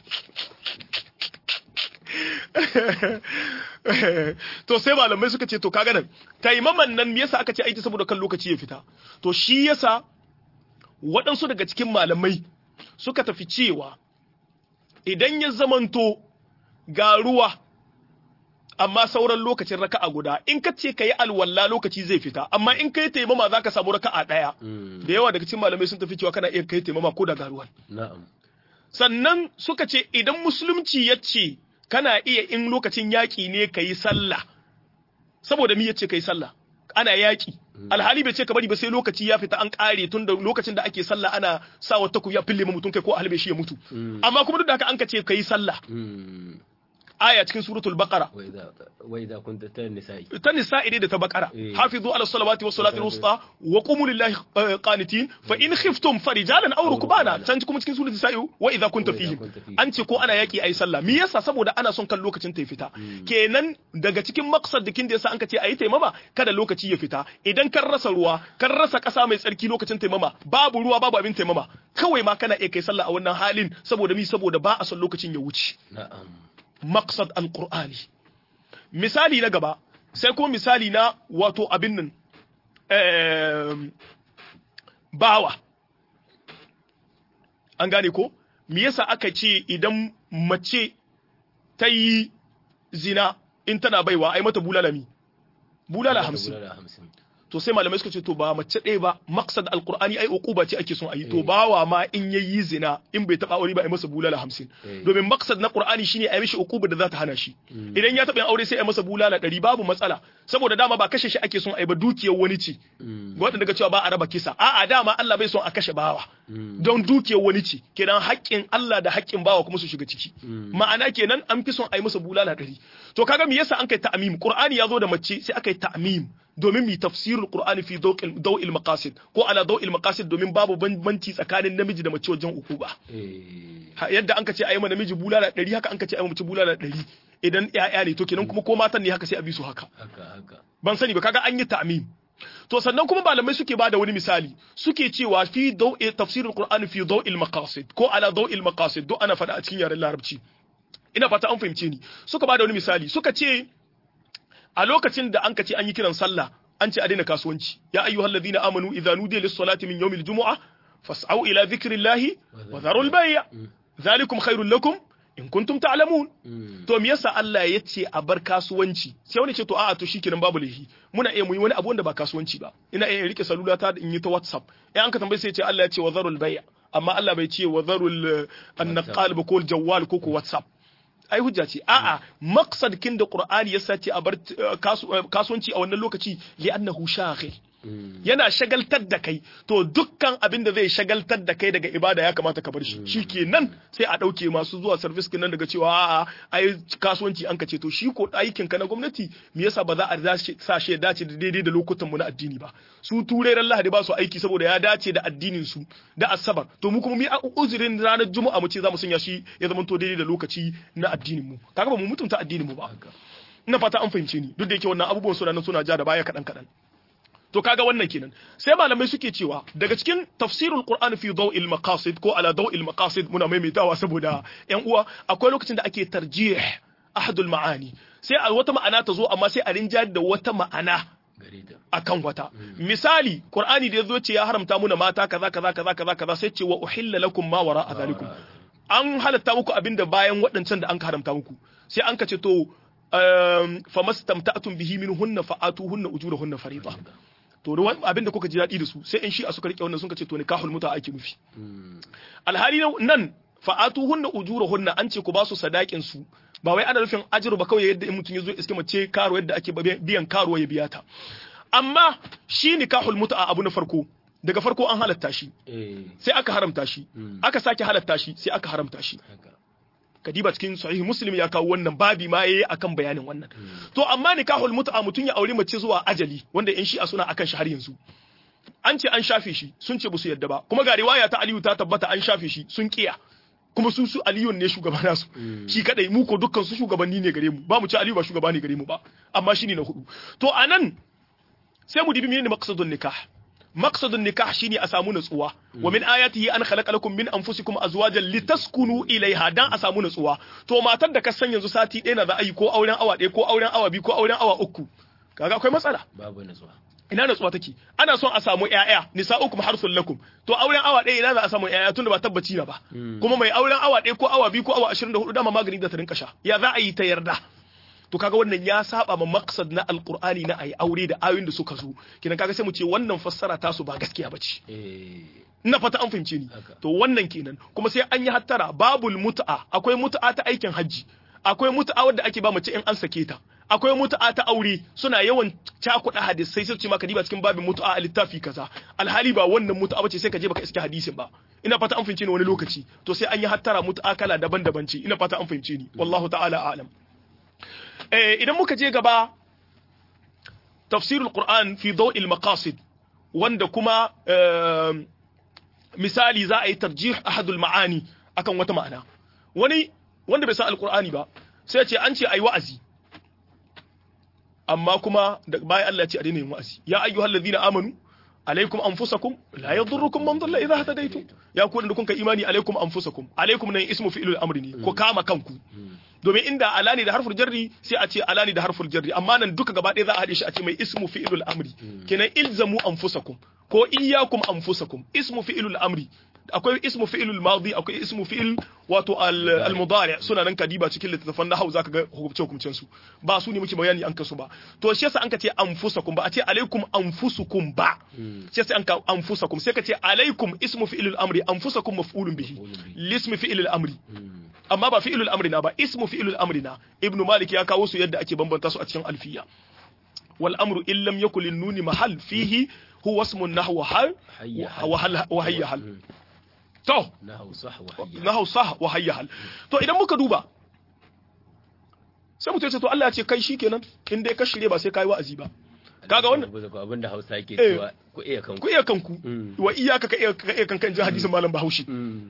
to sai malamai suka ce to kaga nan taimaman nan me yasa aka ce aiki saboda kan lokaci ya fita to shi yasa waɗansu daga cikin malamai suka tafi cewa idan ya zamanto ga ruwa amma sauran lokacin raka'a guda in ka ce ka yi alwala lokaci zai fita amma in ka yi taimama za ka samu raka'a ɗaya da yawa daga cikin malamai sun tafi cewa kana iya kai taimama ko da ga ruwan sannan suka ce idan musulunci ya ce kana iya in lokacin yaƙi ne ka yi sallah saboda mi ya ce ka yi sallah ana yaki alhali bai ce ka bari ba sai lokaci ya fita an kare tun da lokacin da ake sallah ana sa wata ku ya fille mu mutum kai ko halbe shi ya mutu amma kuma duk da haka an ka ce kai sallah aya cikin suratul baqara wa idza kunta ta nisa'i ta nisa'i da ta baqara hafizu ala salawati was salati al-wusta wa qumu lillahi qanitin fa in khiftum farijalan aw rukbana can kuma cikin suratul nisa'i wa idza kunta fihim an ce ko ana yaki ayi sallah me yasa saboda ana son kan lokacin ta fita kenan daga cikin maqsad dikin da yasa an ka ce ayi taimama kada lokaci ya fita idan kan rasa ruwa kan rasa kasa mai tsarki lokacin taimama babu ruwa babu abin taimama kawai ma kana iya kai sallah a wannan halin saboda mi saboda ba a son lokacin ya wuce na'am maqsad al-qur'ani misali na gaba sai kuma misali na wato abin nan bawa an gane ko me yasa aka ce idan mace ta yi zina in tana baiwa ai mata bulala mi bulala hamsin to sai malamai suka ce to ba mace ɗaya ba maqsad alqur'ani ai uquba ce ake son ayi to bawa ma in yayi zina in bai taba aure ba ai masa bulala hamsin domin maqsad na qur'ani shine ai mishi uquba da za ta hana shi idan ya taba yin aure sai ai masa bulala ɗari babu matsala saboda dama ba kashe shi ake son ai ba dukiyar wani ce wanda daga cewa ba a raba kisa a'a dama Allah bai son a kashe bawa don dukiyar wani ce kenan haƙƙin Allah da haƙƙin bawa kuma su shiga ciki ma'ana kenan an fi son ai masa bulala ɗari to kaga me yasa an kai ta'mim qur'ani ya zo da mace sai aka yi ta'mim domin mi tafsirul qur'ani fi daw'il maqasid ko ala daw'il maqasid domin babu bambanci tsakanin namiji da mace wajen ukuba yadda an ka ce ayi ma namiji bulala ɗari haka an ka ce ayi mace bulala ɗari idan ƴaƴa ne to kenan kuma ko matan ne haka sai a bi su haka ban sani ba kaga an yi ta'mim to sannan kuma malamai suke bada wani misali suke cewa fi daw'i tafsirul qur'ani fi daw'il maqasid ko ala daw'il maqasid do ana fada a cikin yaren larabci ina fata an fahimce ni suka bada wani misali suka ce a lokacin da an ka ce an yi kiran sallah an ce a daina kasuwanci ya ayyuhal ladina amanu idza nudiya lis salati min yawmil jumu'ah fas'au ila dhikrillahi wa dharul bay' zalikum khairul lakum in kuntum ta'lamun to me yasa Allah ya ce a bar kasuwanci sai wani ce to a'a to shikenan babu lahi muna iya muyi wani abu wanda ba kasuwanci ba ina iya rike salula ta in yi ta WhatsApp eh an ka tambaye sai ya ce Allah ya ce wa dharul bay' amma Allah bai ce wa dharul an-naqal ba ko jawwal ko ko WhatsApp ai hujja ce a'a maqsad kin da qur'ani ya sace a bar kasuwanci a wannan lokaci li annahu shaghil yana shagaltar da kai to dukkan abin da zai shagaltar da kai daga ibada ya kamata ka bar shi shikenan sai a dauke masu zuwa service kin nan daga cewa a'a ai kasuwanci an kace to shi ko aikin ka na gwamnati me yasa ba za a sa shi ya dace da daidai da lokutan mu na addini ba su turai ran Lahadi ba su aiki saboda ya dace da addinin su da asabar to mu kuma mu uzurin ranar juma'a mu ce za mu sanya shi ya zama to daidai da lokaci na addinin mu kaga ba mu mutunta addinin mu ba ina fata an fahimce ni duk da yake wannan abubuwan suna suna ja da baya kadan kadan to kaga wannan kenan sai malamai suke cewa daga cikin tafsirul qur'ani fi daw'il maqasid ko ala daw'il maqasid muna maimaitawa saboda yan uwa akwai lokacin da ake tarjih ahadul ma'ani sai a wata ma'ana ta zo amma sai a rinja da wata ma'ana akan wata misali qur'ani da yazo ce ya haramta muna mata kaza kaza kaza kaza kaza sai ce wa uhilla lakum ma wara'a zalikum an halatta muku abinda bayan waɗancan da an haramta muku sai an kace to famastamta'tum bihi minhunna fa'atuhunna ujurahunna fariida to abin da kuka ji daɗi da su sai in shi a suka rike wannan sun ce to nikahul muta ake nufi alhali nan fa'atuhunna ujurahunna an ce ku ba su sadakin su ba wai ana nufin ajru ba kawai yadda in mutum ya zo iske mace karo yadda ake biyan karo ya biya ta amma shi nikahul muta abu na farko daga farko an halatta shi sai aka haramta shi aka sake halatta shi sai aka haramta shi kadiba cikin sahih muslim ya kawo wannan babi ma yayi akan bayanin wannan to amma nikahul mut'a mutun ya aure mace zuwa ajali wanda in shi a suna akan shi har yanzu an ce an shafe shi sun ce busu yadda ba kuma ga riwaya ta Aliyu ta tabbata an shafe shi sun kiya kuma su su Aliyu ne shugaba nasu shi kadai mu ko dukkan su shugabanni ne gare mu ba mu ce Aliyu ba shugaba ne gare mu ba amma shine na hudu to anan sai mu dibi menene maqsadun nikah maqsadun nikah shine a samu nutsuwa wa min ayatihi an khalaqa lakum min anfusikum azwajan litaskunu ilaiha dan a samu nutsuwa to matar da ka san yanzu sati ɗaya na za a yi ko auren awa ɗaya ko auren awa biyu ko auren awa uku kaga akwai matsala babu nutsuwa ina nutsuwa take ana son a samu ƴaƴa nisa'ukum harsul lakum to auren awa ɗaya ina za a samu ƴaƴa tunda ba tabbaci na ba kuma mai auren awa ɗaya ko awa biyu ko awa ashirin da hudu dama magani da ta rinka sha ya za a yi ta yarda to kaga wannan ya saba ma maqsad na alqur'ani na ayi aure da ayoyin da suka zo kina kaga sai mu ce wannan fassara ta su ba gaskiya bace ina fata an fahimce ni to wannan kenan kuma sai an yi hattara babul mut'a akwai mut'a ta aikin haji akwai mut'a wadda ake ba mace in an sake ta akwai mutu'a ta aure suna yawan cakuɗa hadisai sai su ce maka diba cikin babin mutu'a a littafi kaza alhali ba wannan mutu'a bace sai ka je baka iske hadisin ba ina fata an fahimce ni wani lokaci to sai an yi hattara mutu'a kala daban-daban ce ina fata an fahimce ni wallahu ta'ala a'lam eh idan muka je gaba tafsirul qur'an fi daw'il maqasid wanda kuma misali za a yi tarjih ahadul ma'ani akan wata ma'ana wani wanda bai san alqur'ani ba sai ya ce an ce ayi wa'azi amma kuma bayan Allah ya ce a daina yin wa'azi ya ayyuhal ladina amanu alaikum anfusakum la yadurrukum man dalla idha hadaytum ya ku da kun kai imani alaikum anfusakum alaikum nan ismu fi'lul amri ne ko kama kanku domin inda alani da harful jarri sai a ce alani da harful jarri amma nan duka gaba ɗaya za a haɗe shi a ce mai ismu fi'lul amri kenan ilzamu anfusakum ko iyyakum anfusakum ismu fi'lul amri akwai ismu fi'lul madi akwai ismu fi'il wato al mudari suna nan kadiba cikin littattafan nahwu zaka ga hukumce hukumcen su ba su ne muke bayani an kasu ba to shi yasa an ka ce anfusakum ba a ce alaikum anfusukum ba shi yasa an ka anfusakum sai ka ce alaikum ismu fi'lul amri anfusakum maf'ulun bihi lismi fi'lul amri amma ba fi'lul amri na ba ismu fi'lul amri na ibnu malik ya kawo su yadda ake bambanta su a cikin alfiya wal amru in lam yakul nuni mahal fihi huwa ismun nahwa hal wa hayya hal to nahu sah wa hayya hal to idan muka duba sai mutum ya ce to Allah ya ce kai shikenan in dai ka shirye ba sai kai wa'azi ba kaga wannan abin da Hausa yake cewa ku iya kanku ku iya kanku wa iyaka ka iya ka iya kankan jin hadisin malam Bahaushe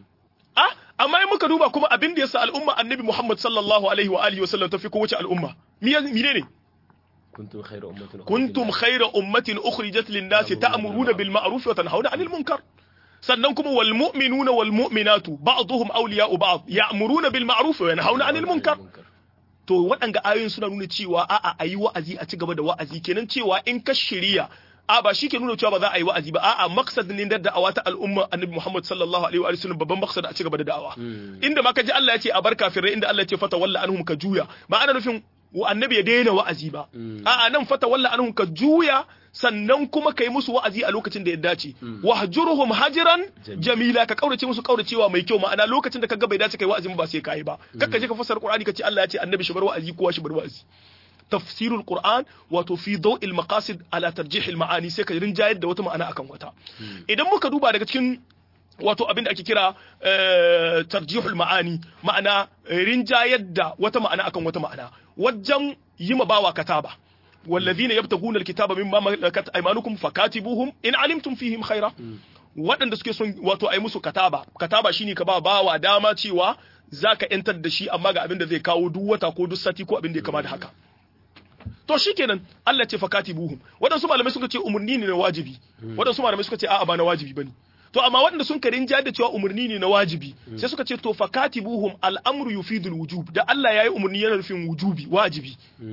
ah amma in muka duba kuma abin da yasa al'umma annabi Muhammad sallallahu alaihi wa alihi wa sallam tafi kowace al'umma mine ne kuntum khayra ummatin kuntum khayra ummatin ukhrijat lin-nasi ta'muruna bil ma'ruf wa tanhauna 'anil munkar sannan kuma wal mu'minuna wal mu'minatu ba'dhum awliya'u ba'd ya'muruna bil ma'ruf wa yanhauna 'anil munkar to waɗanga ayoyin suna nuna cewa a'a ayi wa'azi a ci gaba da wa'azi kenan cewa in ka shirya a ba shi ke nuna cewa ba za a yi wa'azi ba a'a maqsad ne da da'awa ta al'umma annabi Muhammad sallallahu alaihi wa sallam babban maqsad a ci gaba da da'awa inda ma ka ji Allah ya ce a bar kafirai inda Allah ya ce fata walla anhum ka juya ba ana nufin annabi ya daina wa'azi ba a'a nan fata walla anhum ka juya sannan kuma kai musu wa'azi a lokacin da ya dace wahjuruhum hajran jamila ka kaurace musu kauracewa mai kyau ma'ana lokacin da kaga bai dace kai wa'azi ba sai kai ba kakka je ka fassara Qur'ani ka ce Allah ya ce annabi shi bar wa'azi kowa shi bar wa'azi tafsirul Qur'an wato fi daw'il maqasid ala tarjih al ma'ani sai ka rinjayar da wata ma'ana akan wata idan muka duba daga cikin wato abin da ake kira tarjihul ma'ani ma'ana rinjayar da wata ma'ana akan wata ma'ana wajen yi ma bawa kataba والذين يبتغون الكتاب مما ملكت ايمانكم فكاتبوهم in alimtum fihim khaira waɗanda suke son wato ai musu kataba kataba shine ka ba bawa dama cewa zaka yantar da shi amma ga abin da zai kawo duk wata ko duk sati ko abin da ya kama da haka to shikenan Allah ce fakatibuhum waɗansu malamai suka ce umurni ne na wajibi waɗansu malamai suka ce a'a ba na wajibi bane to amma waɗanda sun karin da cewa umurni ne na wajibi sai suka ce to fakatibuhum al'amru yufidul wujub da Allah yayi umurni yana nufin wujubi wajibi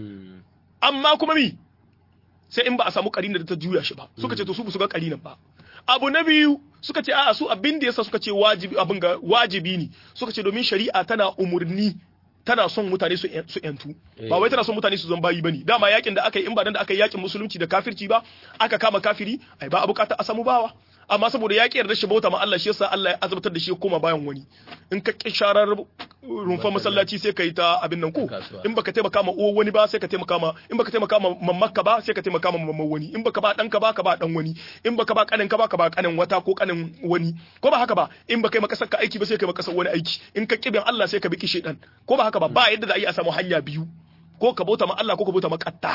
amma kuma mi sai in ba a samu karina da ta juya shi ba suka ce to su ba su ga karinan ba abu na biyu suka ce a'a su abin da yasa suka ce wajibi abin ga wajibi ne suka ce domin shari'a tana umurni tana son mutane su su yantu ba wai tana son mutane su zan bayi bane dama yakin da aka yi in ba dan da aka yi yakin musulunci da kafirci ba aka kama kafiri ai ba a bukata a samu bawa amma saboda yaƙi yarda shi bauta ma Allah shi yasa Allah ya azabtar da shi ya koma bayan wani in ka kisharar rumfa masallaci sai ka yi ta abin nan ko in baka taimaka ma uwan wani ba sai ka taimaka ma in baka taimaka ma mammakka ba sai ka taimaka ma mamman wani in baka ba danka ba ka ba dan wani in baka ba kanin ka ba ka ba kanin wata ko kanin wani ko ba haka ba in baka yi makasar ka aiki ba sai ka yi makasar wani aiki in ka kibin Allah sai ka bi kishi dan ko ba haka ba ba yadda za a yi a samu hanya biyu ko ka bauta ma Allah ko ka bauta ma katta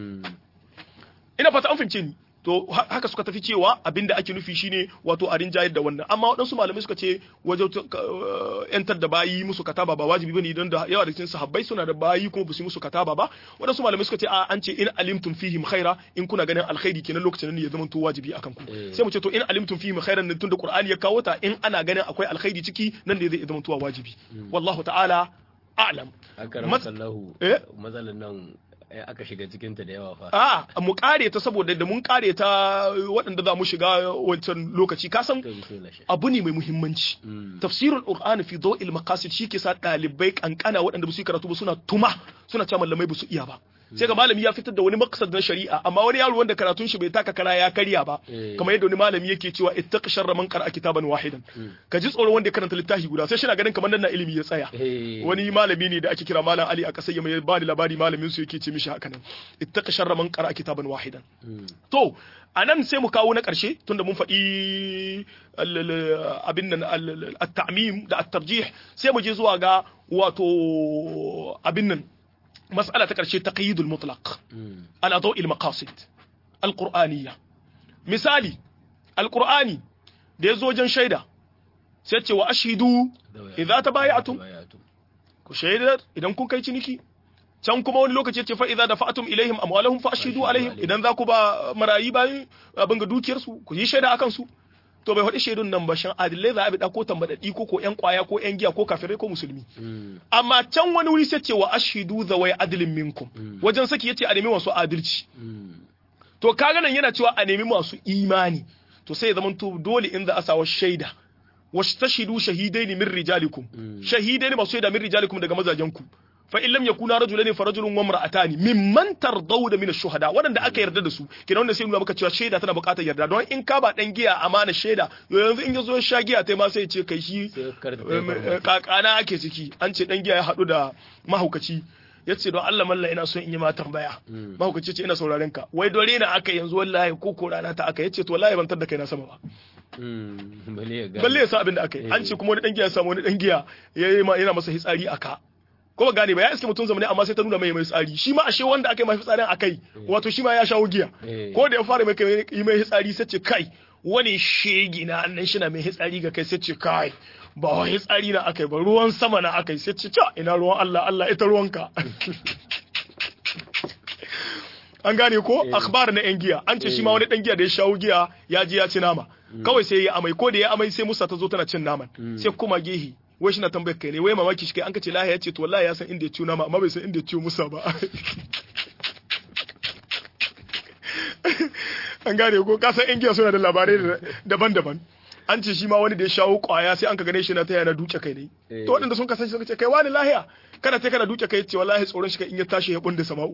ina fata an fahimce ni to haka suka tafi cewa abinda ake nufi shine wato a rinjayar da wannan amma waɗansu malamai suka ce wajen yantar da bayi musu kataba ba wajibi bane don da yawa da cikin sahabbai suna da bayi kuma ba su musu kataba ba waɗansu malamai suka ce a an ce in alimtum fihim khaira in kuna ganin alkhairi kenan lokacin ne ya zama to wajibi akan ku sai mu ce to in alimtum fihim khairan nan tunda qur'ani ya kawo ta in ana ganin akwai alkhairi ciki nan ne zai zama to wajibi wallahu ta'ala a'lam masallahu mazalan nan aka shiga cikinta da yawa fa. A mu kare ta saboda da mun kare ta waɗanda za mu shiga wancan lokaci ka san abu ne mai muhimmanci. Tafsirul Qur'ani fi daw'il maqasid shi ke sa ɗalibai kankana waɗanda ba su yi karatu ba suna tuma suna cewa mallamai ba su iya ba. sai ga malami ya fitar da wani maqsad na shari'a amma wani yaro wanda karatun shi bai taka kara ya karya ba kamar yadda wani malami yake cewa ittaqi sharra man qara'a kitaban wahidan ka ji tsoron wanda ya karanta littafi guda sai shi na ganin kamar nan na ilimi ya tsaya wani malami ne da ake kira malam Ali a kasar mai ba da labari malamin su yake ce mishi haka nan ittaqi sharra man qara'a kitaban wahidan to anan sai mu kawo na karshe tunda mun faɗi abin nan at-ta'mim da at-tarjih sai mu je zuwa ga wato abin nan mas'ala ta karshe taqyidul mutlaq ala daw'il maqasid al-qur'aniyya misali al-qur'ani da yazo wajen shaida sai ce wa ashhidu idza tabaya'tum ku shaida idan kun kai ciniki can kuma wani lokaci ce fa idza dafa'tum ilaihim amwalahum fa ashhidu alaihim idan za ku ba marayi bayan abin ga dukiyar su ku yi shaida akan su to bai faɗi shaidun nan ba shan adilai za a bi ko tambadadi ko ko ƴan kwaya ko ƴan giya ko kafirai ko musulmi amma can wani wuri sai ce wa ashhidu zawai adlin minkum wajen saki yace a nemi masu adalci to kaga nan yana cewa a nemi masu imani to sai ya zama to dole in za a sawa shaida wastashidu shahidaini min rijalikum shahidaini masu shaida min rijalikum daga mazajenku fa in lam yakuna rajulaini fa rajulun wa imra'atani mimman tardawna min ash-shuhada wadanda aka yarda da su kenan wanda sai nuna maka cewa shaida tana buƙatar yarda don in ka ba dan giya amana shaida yanzu in yazo sha giya tai ma sai ce kai shi kakana ake ciki an ce dan giya ya hadu da mahaukaci yace don Allah malla ina son in yi ma tambaya mahaukaci ce ina sauraren ka wai dore na aka yanzu wallahi ko ko rana ta aka yace to wallahi ban tar da kai na sama ba balle ya sa abin da aka yi an ce kuma wani dan giya ya samu wani dan giya yana masa hitsari aka ko ba gane ba ya iske mutum zamani amma sai ta nuna mai mai tsari shi ma ashe wanda aka yi mai fitsarin akai wato shi ma ya shawo giya ko da ya fara mai yi mai hitsari sai ce kai wani shegi na annan shi na mai hitsari ga kai sai ce kai ba wa hitsari na akai ba ruwan sama na akai sai ce ta ina ruwan Allah Allah ita ruwanka an gane ko akhbar na yan giya an ce shi ma wani dan giya da ya shawo giya ya je ya ci nama kawai sai ya amai ko da ya amai sai Musa ta zo tana cin naman sai kuma gehi wai shi na tambayar kai ne wai mamaki shi kai an kace lahiya yace to wallahi ya san inda ya ciwo nama amma bai san inda ya ciwo Musa ba an gane ko ka san ingiya suna da labarai daban-daban an ce shi ma wani da ya shawo kwaya sai an ka gane shi na taya na duke kai ne to waɗanda sun kasance suka ce kai wani lahiya kana ta kana duke kai ce wallahi tsoron shi kai in ya tashi ya bunda sama'u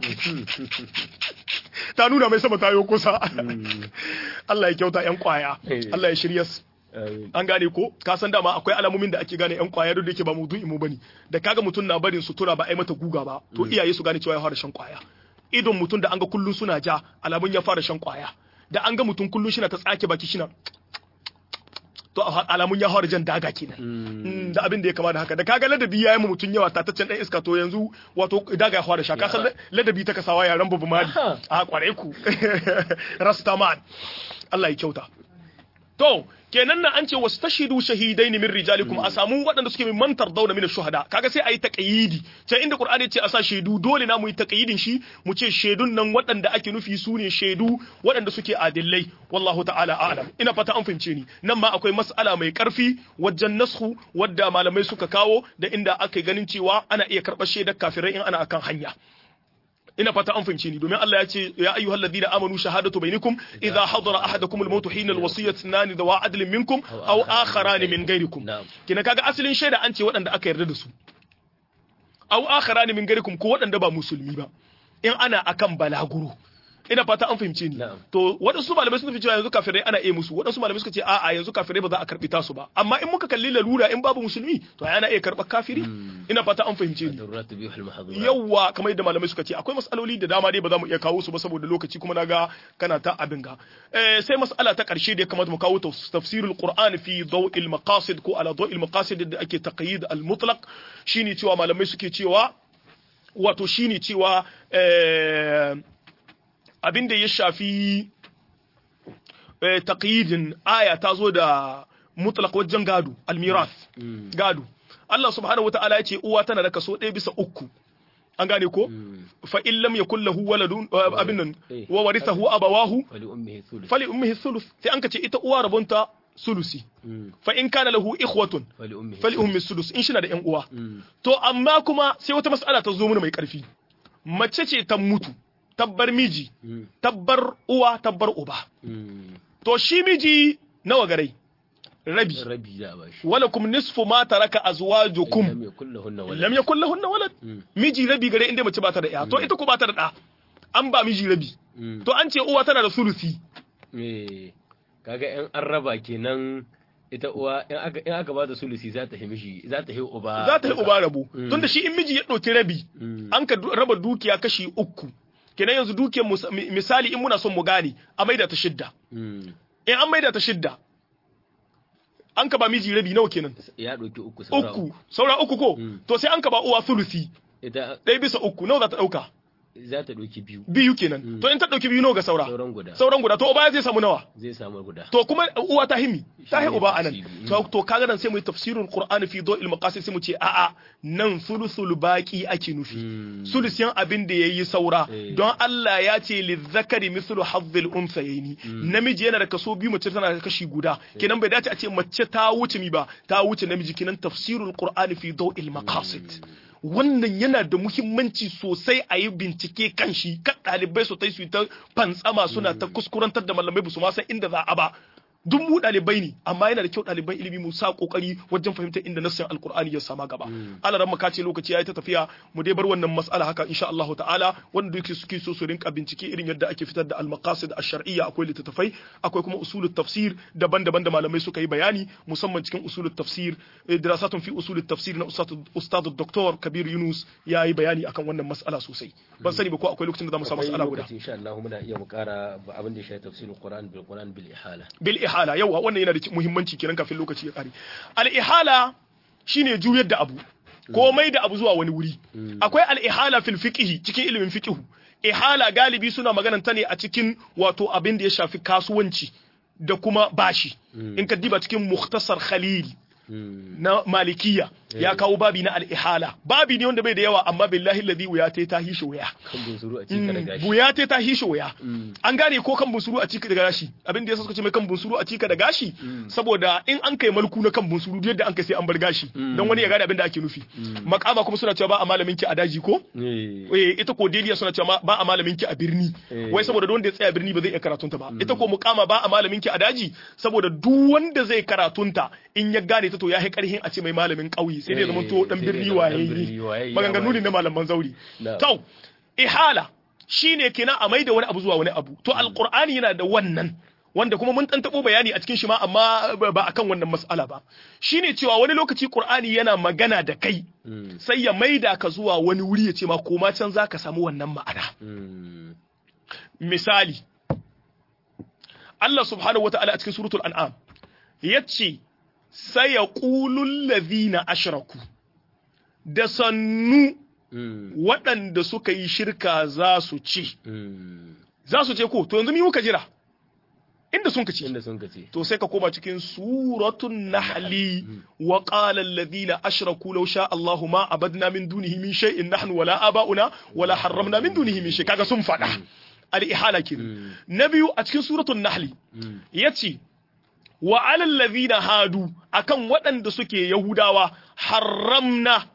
ta nuna mai sama tayo kusa Allah ya kyauta yan kwaya Allah ya shirya su an gane ko ka san dama akwai alamomin da ake gane yan kwaya da yake ba maudu'i mu bane da kaga mutun na barin sutura ba ai mata guga ba to iyaye su gane cewa ya fara shan kwaya idon mutun da an ga kullun suna ja alamun ya fara shan kwaya da an ga mutun kullun shi na ta tsake baki shi na to alamun ya fara jan daga kenan da abin da ya kama da haka da kaga ladabi yayi mu mutun yawa tataccen dan iska to yanzu wato daga ya fara sha ka san ladabi ta kasawa yaran babu mali a kware ku rastaman Allah ya kyauta to kenan nan an ce wastashidu shahidaini min rijalikum a samu waɗanda suke min mantar dauna min shuhada kaga sai ayi taqyidi sai inda qur'ani ya ce a sa shaidu dole na mu yi taqyidin shi mu ce shaidun nan waɗanda ake nufi su ne shaidu waɗanda suke adillai wallahu ta'ala a'lam ina fata an fahimce ni nan ma akwai mas'ala mai karfi wajen nashu wadda malamai suka kawo da inda aka ganin cewa ana iya karɓar shaidar kafirai in ana akan hanya ina fata an fahimce ni domin Allah ya ce ya ayyuhal ladina amanu shahadatu bainakum idha hadara ahadakum al-maut hina al-wasiyyah thnani dawa adlin minkum aw akharan min ghayrikum kina kaga asalin shaida an ce waɗanda aka yarda da su aw akharan min ghayrikum ko waɗanda ba musulmi ba in ana akan balaguro ina fata an fahimce ni to waɗansu malamai sun fi cewa yanzu kafirai ana iya musu waɗansu malamai suka ce a'a yanzu kafirai ba za a karɓi tasu ba amma in muka kalli lalura in babu musulmi to ana iya karɓar kafiri ina fata an fahimce ni yawa kamar yadda malamai suka ce akwai masaloli da dama dai ba za mu iya kawo su ba saboda lokaci kuma naga kana ta abin ga sai mas'ala ta ƙarshe da ya kamata mu kawo tafsirul qur'an fi daw'il maqasid ko ala daw'il maqasid da ake taqyid al mutlaq shine cewa malamai suke cewa wato shine cewa abin da ya shafi taqyidin aya ta zo da mutlaq wajen gado almiras gado Allah subhanahu wataala ya ce uwa tana da kaso ɗaya bisa uku an gane ko fa in lam yakul lahu waladun abin nan wa warithahu abawahu fali ummihi thuluth sai an kace ita uwa rabonta sulusi fa in kana lahu ikhwatun fali ummi thuluth in shina da ƴan uwa to amma kuma sai wata mas'ala ta zo mana mai ƙarfi mace ce ta mutu tabbar miji tabbar uwa tabbar uba to shi miji nawa garai rabi rabi za a bashi walakum nisfu ma taraka azwajukum lam yakul lahunna walad lam yakul lahunna walad miji rabi gare inda mace ba ta da ɗaya to ita ko ba ta da ɗa an ba miji rabi to an ce uwa tana da sulusi eh kaga in an raba kenan ita uwa in aka in aka ba da sulusi za ta himishi za ta hi uba za ta yi uba rabo tunda shi in miji ya ɗauki rabi an ka du- raba dukiya kashi uku kenan yanzu dukiyar mus- mi- misali in muna son mu gane a maida ta shidda Mm. in an maida ta shidda an ka ba miji rabi nawa kenan ya ɗauki uku saura uku saura uku ko to sai an ka ba uwa sulusi ita ɗaya bisa uku nawa za ta ɗauka za ta ɗauki biyu biyu kenan to in ta ɗauki biyu nawa ga saura sauran guda sauran guda to uba zai samu nawa zai samu guda to kuma uwa ta himmi ta hi Shi ne uba anan tafsiri. to to kaga nan sai mu yi tafsirul qur'ani fi dawil maqasid sai mu ce a'a nan sulusul baqi ake nufi Mm. sulusiyan abin da yayi saura Eh. don Allah ya ce lizzakari mislu hazzil unsayaini namiji yana da kaso biyu mace tana da kashi guda kenan bai dace a ce mace ta wuce mi ba ta wuce namiji kenan tafsirul qur'ani fi dawil maqasid wannan yana da muhimmanci sosai a yi bincike kan shi kan ɗalibai su ta su ta fantsama suna ta kuskurantar da malamai ba su ma san inda za a ba duk mu ɗalibai ne amma yana da kyau ɗaliban ilimi mu sa kokari wajen fahimtar inda nassin alkur'ani ya sama gaba Allah ran maka ce lokaci yayi ta tafiya mu dai bar wannan mas'ala haka insha Allah ta'ala wanda yake suke so su rinka bincike irin yadda ake fitar da al-maqasid ash-shar'iyya akwai littattafai akwai kuma usulut tafsir daban-daban da malamai suka yi bayani musamman cikin usulut tafsir eh, dirasatun fi usulut tafsir na ustad ustad Dr. Kabir Yunus yayi bayani akan wannan mas'ala sosai ban sani ba ko akwai lokacin da zamu sa mas'ala guda insha Allah muna iya mu kara abin da ya shafi tafsirul Qur'an bil Qur'an bil ihala bil ihala yawa wannan yana da muhimmanci kenan kafin lokaci ya kare al ihala shine juyar da abu komai da abu zuwa wani wuri akwai al ihala fil fiqh cikin ilimin fiqh ihala galibi suna maganan ta ne a cikin wato abin da ya shafi kasuwanci da kuma bashi in ka diba cikin mukhtasar khalil na malikiya ya kawo babi na al-ihala babi ne wanda bai da yawa amma billahi alladhi wuya ta ta hishi wuya kan bunsuru a cikin da gashi wuya ta ta hishi wuya an gane ko kan bunsuru a cika da gashi abin da yasa suka ce mai kan bunsuru a cika da gashi saboda in an kai malku na kan bunsuru yadda an kai sai an bar gashi don wani ya gane abin da ake nufi makama kuma suna cewa ba a malamin ki a daji ko eh ita ko deliya suna cewa ba a malamin ki a birni wai saboda wanda ya tsaya birni ba zai iya karatunta ba ita ko mukama ba a malamin ki a daji saboda duk wanda zai karatunta in ya gane ta to ya yi karhin a ce mai malamin ƙauye sai dai zama to dan birni waye maganganu ne na malaman zauri to ihala shine kenan a maida wani abu zuwa wani abu to alqur'ani yana da wannan wanda kuma mun tantabo bayani a cikin shi ma amma ba akan wannan mas'ala ba shine cewa wani lokaci qur'ani yana magana da kai sai ya maida ka zuwa wani wuri ya ce ma koma can zaka samu wannan ma'ana misali Allah subhanahu wataala a cikin suratul an'am yace sai ya ƙulun lazina ashiraku da sannu waɗanda suka yi shirka za su ce za su ce ko to yanzu mi muka jira inda sun kace inda sun kace to sai ka koma cikin suratun nahli wa qala alladhina ashraku law sha Allahu ma abadna min dunihi min shay'in nahnu wala aba'una wala harramna min dunihi min shay kaga sun fada al-ihala kin nabiyu a cikin suratun nahli yace wa alal ladhina hadu akan waɗanda suke yahudawa haramna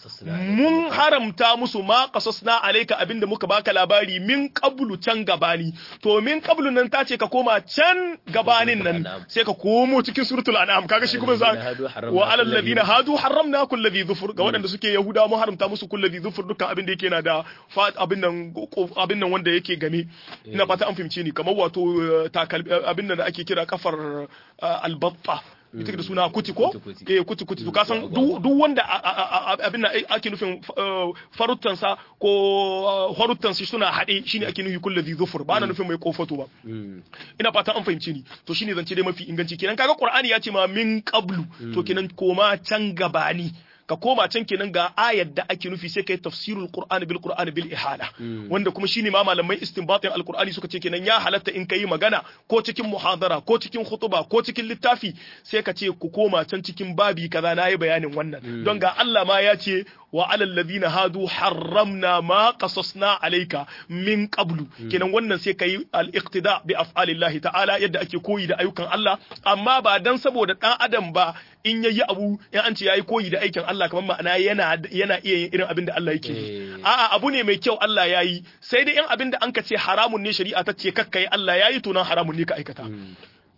mun haramta musu ma qasasna alayka abinda muka baka labari min qablu can gabani to min qablu nan ta ce ka koma can gabanin nan sai ka komo cikin suratul an'am kaga shi kuma za wa alal ladina hadu haramna kulli dhi dhufur ga waɗanda suke yahuda mun haramta musu kulli dhi dhufur dukkan abinda yake na da abin nan abin nan wanda yake game ina fata an fahimce ni kamar wato abin nan da ake kira kafar albatta ita da suna kuti ko eh kuti kuti to kasan duk wanda abin da ake nufin faruttansa ko faruttansa suna hade shine ake nufi kullu dhufur ba na nufin mai kofato ba ina fata an fahimci ni to shine zance dai mafi inganci kenan kaga qur'ani ya ce ma min qablu to kenan koma can gabani ka koma can kenan ga ayar da ake nufi sai kai tafsirul qur'ani bil qur'ani bil ihala wanda kuma shine ma malamai istinbatin alqur'ani suka ce kenan ya halatta in kai magana ko cikin muhadara ko cikin khutuba ko cikin littafi sai ka ce ku koma can cikin babi kaza nayi bayanin wannan don ga Allah ma ya ce wa alal ladina hadu harramna ma qasasna alayka min qablu kenan wannan sai kai al-iqtida bi af'alillahi ta'ala yadda ake koyi da ayyukan Allah amma ba dan saboda dan adam ba in yayi abu in an ce yayi koyi da aikin Allah kamar ma'ana yana yana iya yin irin abin da Allah yake yi a'a abu ne mai kyau Allah yayi sai dai in abin da an ka ce haramun ne shari'a ta ce kakkai Allah yayi to nan haramun ne ka aikata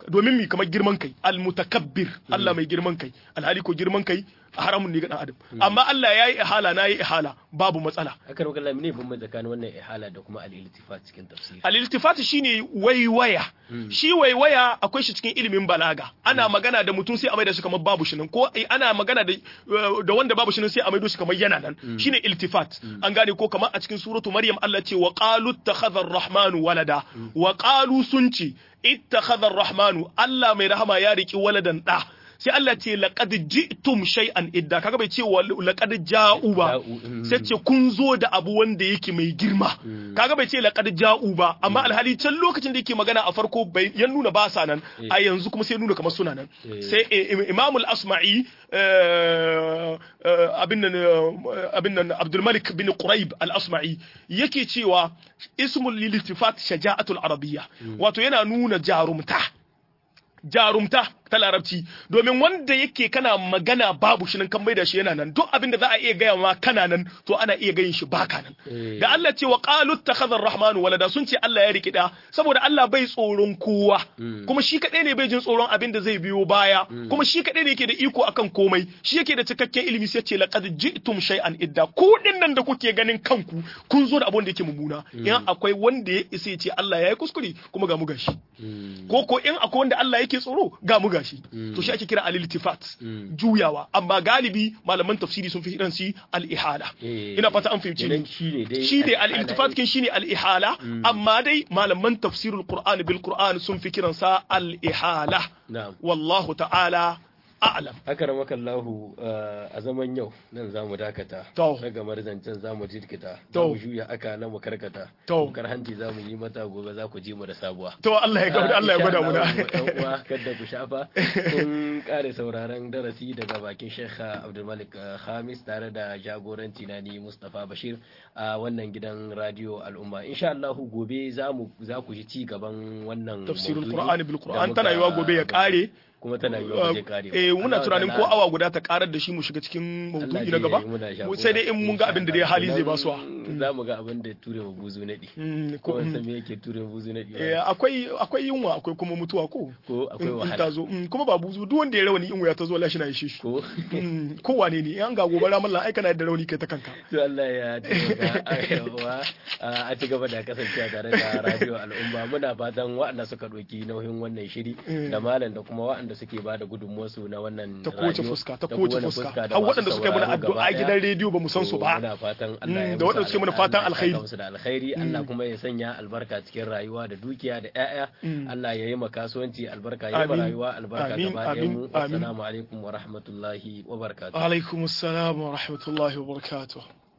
domin mi kamar girman kai al-mutakabbir Allah mai girman kai alhali ko girman kai haramun ne ga dan adam amma Allah yayi ihala nayi ihala babu matsala aka roƙa Allah ne bin tsakanin wannan ihala da kuma al-iltifat cikin tafsiri al-iltifat shine waiwaya shi waiwaya akwai shi cikin ilimin balaga ana magana da mutum sai a maida shi kamar babu shi nan ko ana magana da da wanda babu shi nan sai a maido shi kamar yana nan shine iltifat an gane ko kamar a cikin suratu maryam Allah ce wa qalu ittakhadha ar-rahmanu walada wa qalu sunci ittakhadha ar-rahmanu Allah mai rahama ya riki waladan da sai Allah ce laqad ji'tum shay'an idda kaga bai ce laqad ja'u ba sai ce kun zo da abu wanda yake mai girma kaga bai ce laqad ja'u ba amma alhali can lokacin da yake magana a farko bai ya nuna ba sa nan a yanzu kuma sai nuna kamar suna nan sai Imam al-Asma'i abin nan abin nan Abdul Malik bin Quraib al-Asma'i yake cewa ismul lil-iltifat shaja'atul arabiyya wato yana nuna jarumta jarumta ta larabci domin wanda yake kana magana babu shi nan kan maida shi yana nan duk abin da za a iya gaya ma kana nan to ana iya gayin shi baka nan da Allah ce wa qalu ittakhadha ar-rahmanu walada sun ce Allah ya riki da saboda Allah bai tsoron kowa kuma shi kadai ne bai jin tsoron abin da zai biyo baya kuma shi kadai ne yake da iko akan komai shi yake da cikakken ilimi sai ce laqad ji'tum shay'an idda ku dinnan da kuke ganin kanku kun zo da abin da yake mummuna in akwai wanda ya isa ya ce Allah ya yi kuskure kuma ga mu gashi ko ko in akwai wanda Allah yake tsoro ga mu gashi to shi ake kira al-iltifat juyawa amma galibi malaman tafsiri sun fi kiran shi al-ihala ina fata an fahimci ne shi ne al-iltifat kin shine al-ihala amma dai malaman tafsirul qur'ani bil qur'an sun fi kiran sa al-ihala wallahu ta'ala a'lam akaramaka Allahu a zaman yau nan zamu dakata daga marzancin zamu jirkita zamu juya aka na mu karkata kar hanti zamu yi mata gobe za ku ji mu da sabuwa to Allah ya gauda Allah ya gwada mu da uwa kada ku shafa kun kare sauraron darasi daga bakin Sheikh Abdul Malik Khamis tare da jagoranci na ni Mustafa Bashir a wannan gidan radio al'umma insha Allah gobe zamu za ku ji ci gaban wannan tafsirul qur'ani bil qur'an tana yiwa gobe ya kare kuma tana yiwa je kare eh muna tunanin ko awa guda ta karar da shi mu shiga cikin maudu'i na gaba sai dai in mun ga abin da dai hali zai basuwa za mu ga abin da ture mu buzu nadi ko san me yake ture mu buzu nadi eh akwai akwai yunwa akwai kuma mutuwa ko ko akwai wahala ta zo kuma ba buzu duk wanda ya rawani in ya ta zo Allah shi na yi shi ko ko wane ne an ga gobara mallan ai kana da rauni kai ta kanka to Allah ya taimaka a ci gaba da kasancewa tare da radio al'umma muna fatan waɗanda suka doki nauyin wannan shiri da malam da kuma waɗanda suke ba da gudunmuwarsu na wannan ta kowace fuska ta kowace fuska har waɗanda suka yi mana addu'a gidan rediyo ba mu san su ba muna fatan Allah ya da waɗanda suke mana fatan alkhairi da alkhairi Allah kuma ya sanya albarka cikin rayuwa da dukiya da ƴaƴa Allah ya yi ma kasuwanci albarka ya yi ma rayuwa albarka gaba ɗayan mu assalamu alaikum wa rahmatullahi wa barakatuh alaikum assalam wa rahmatullahi wa barakatuh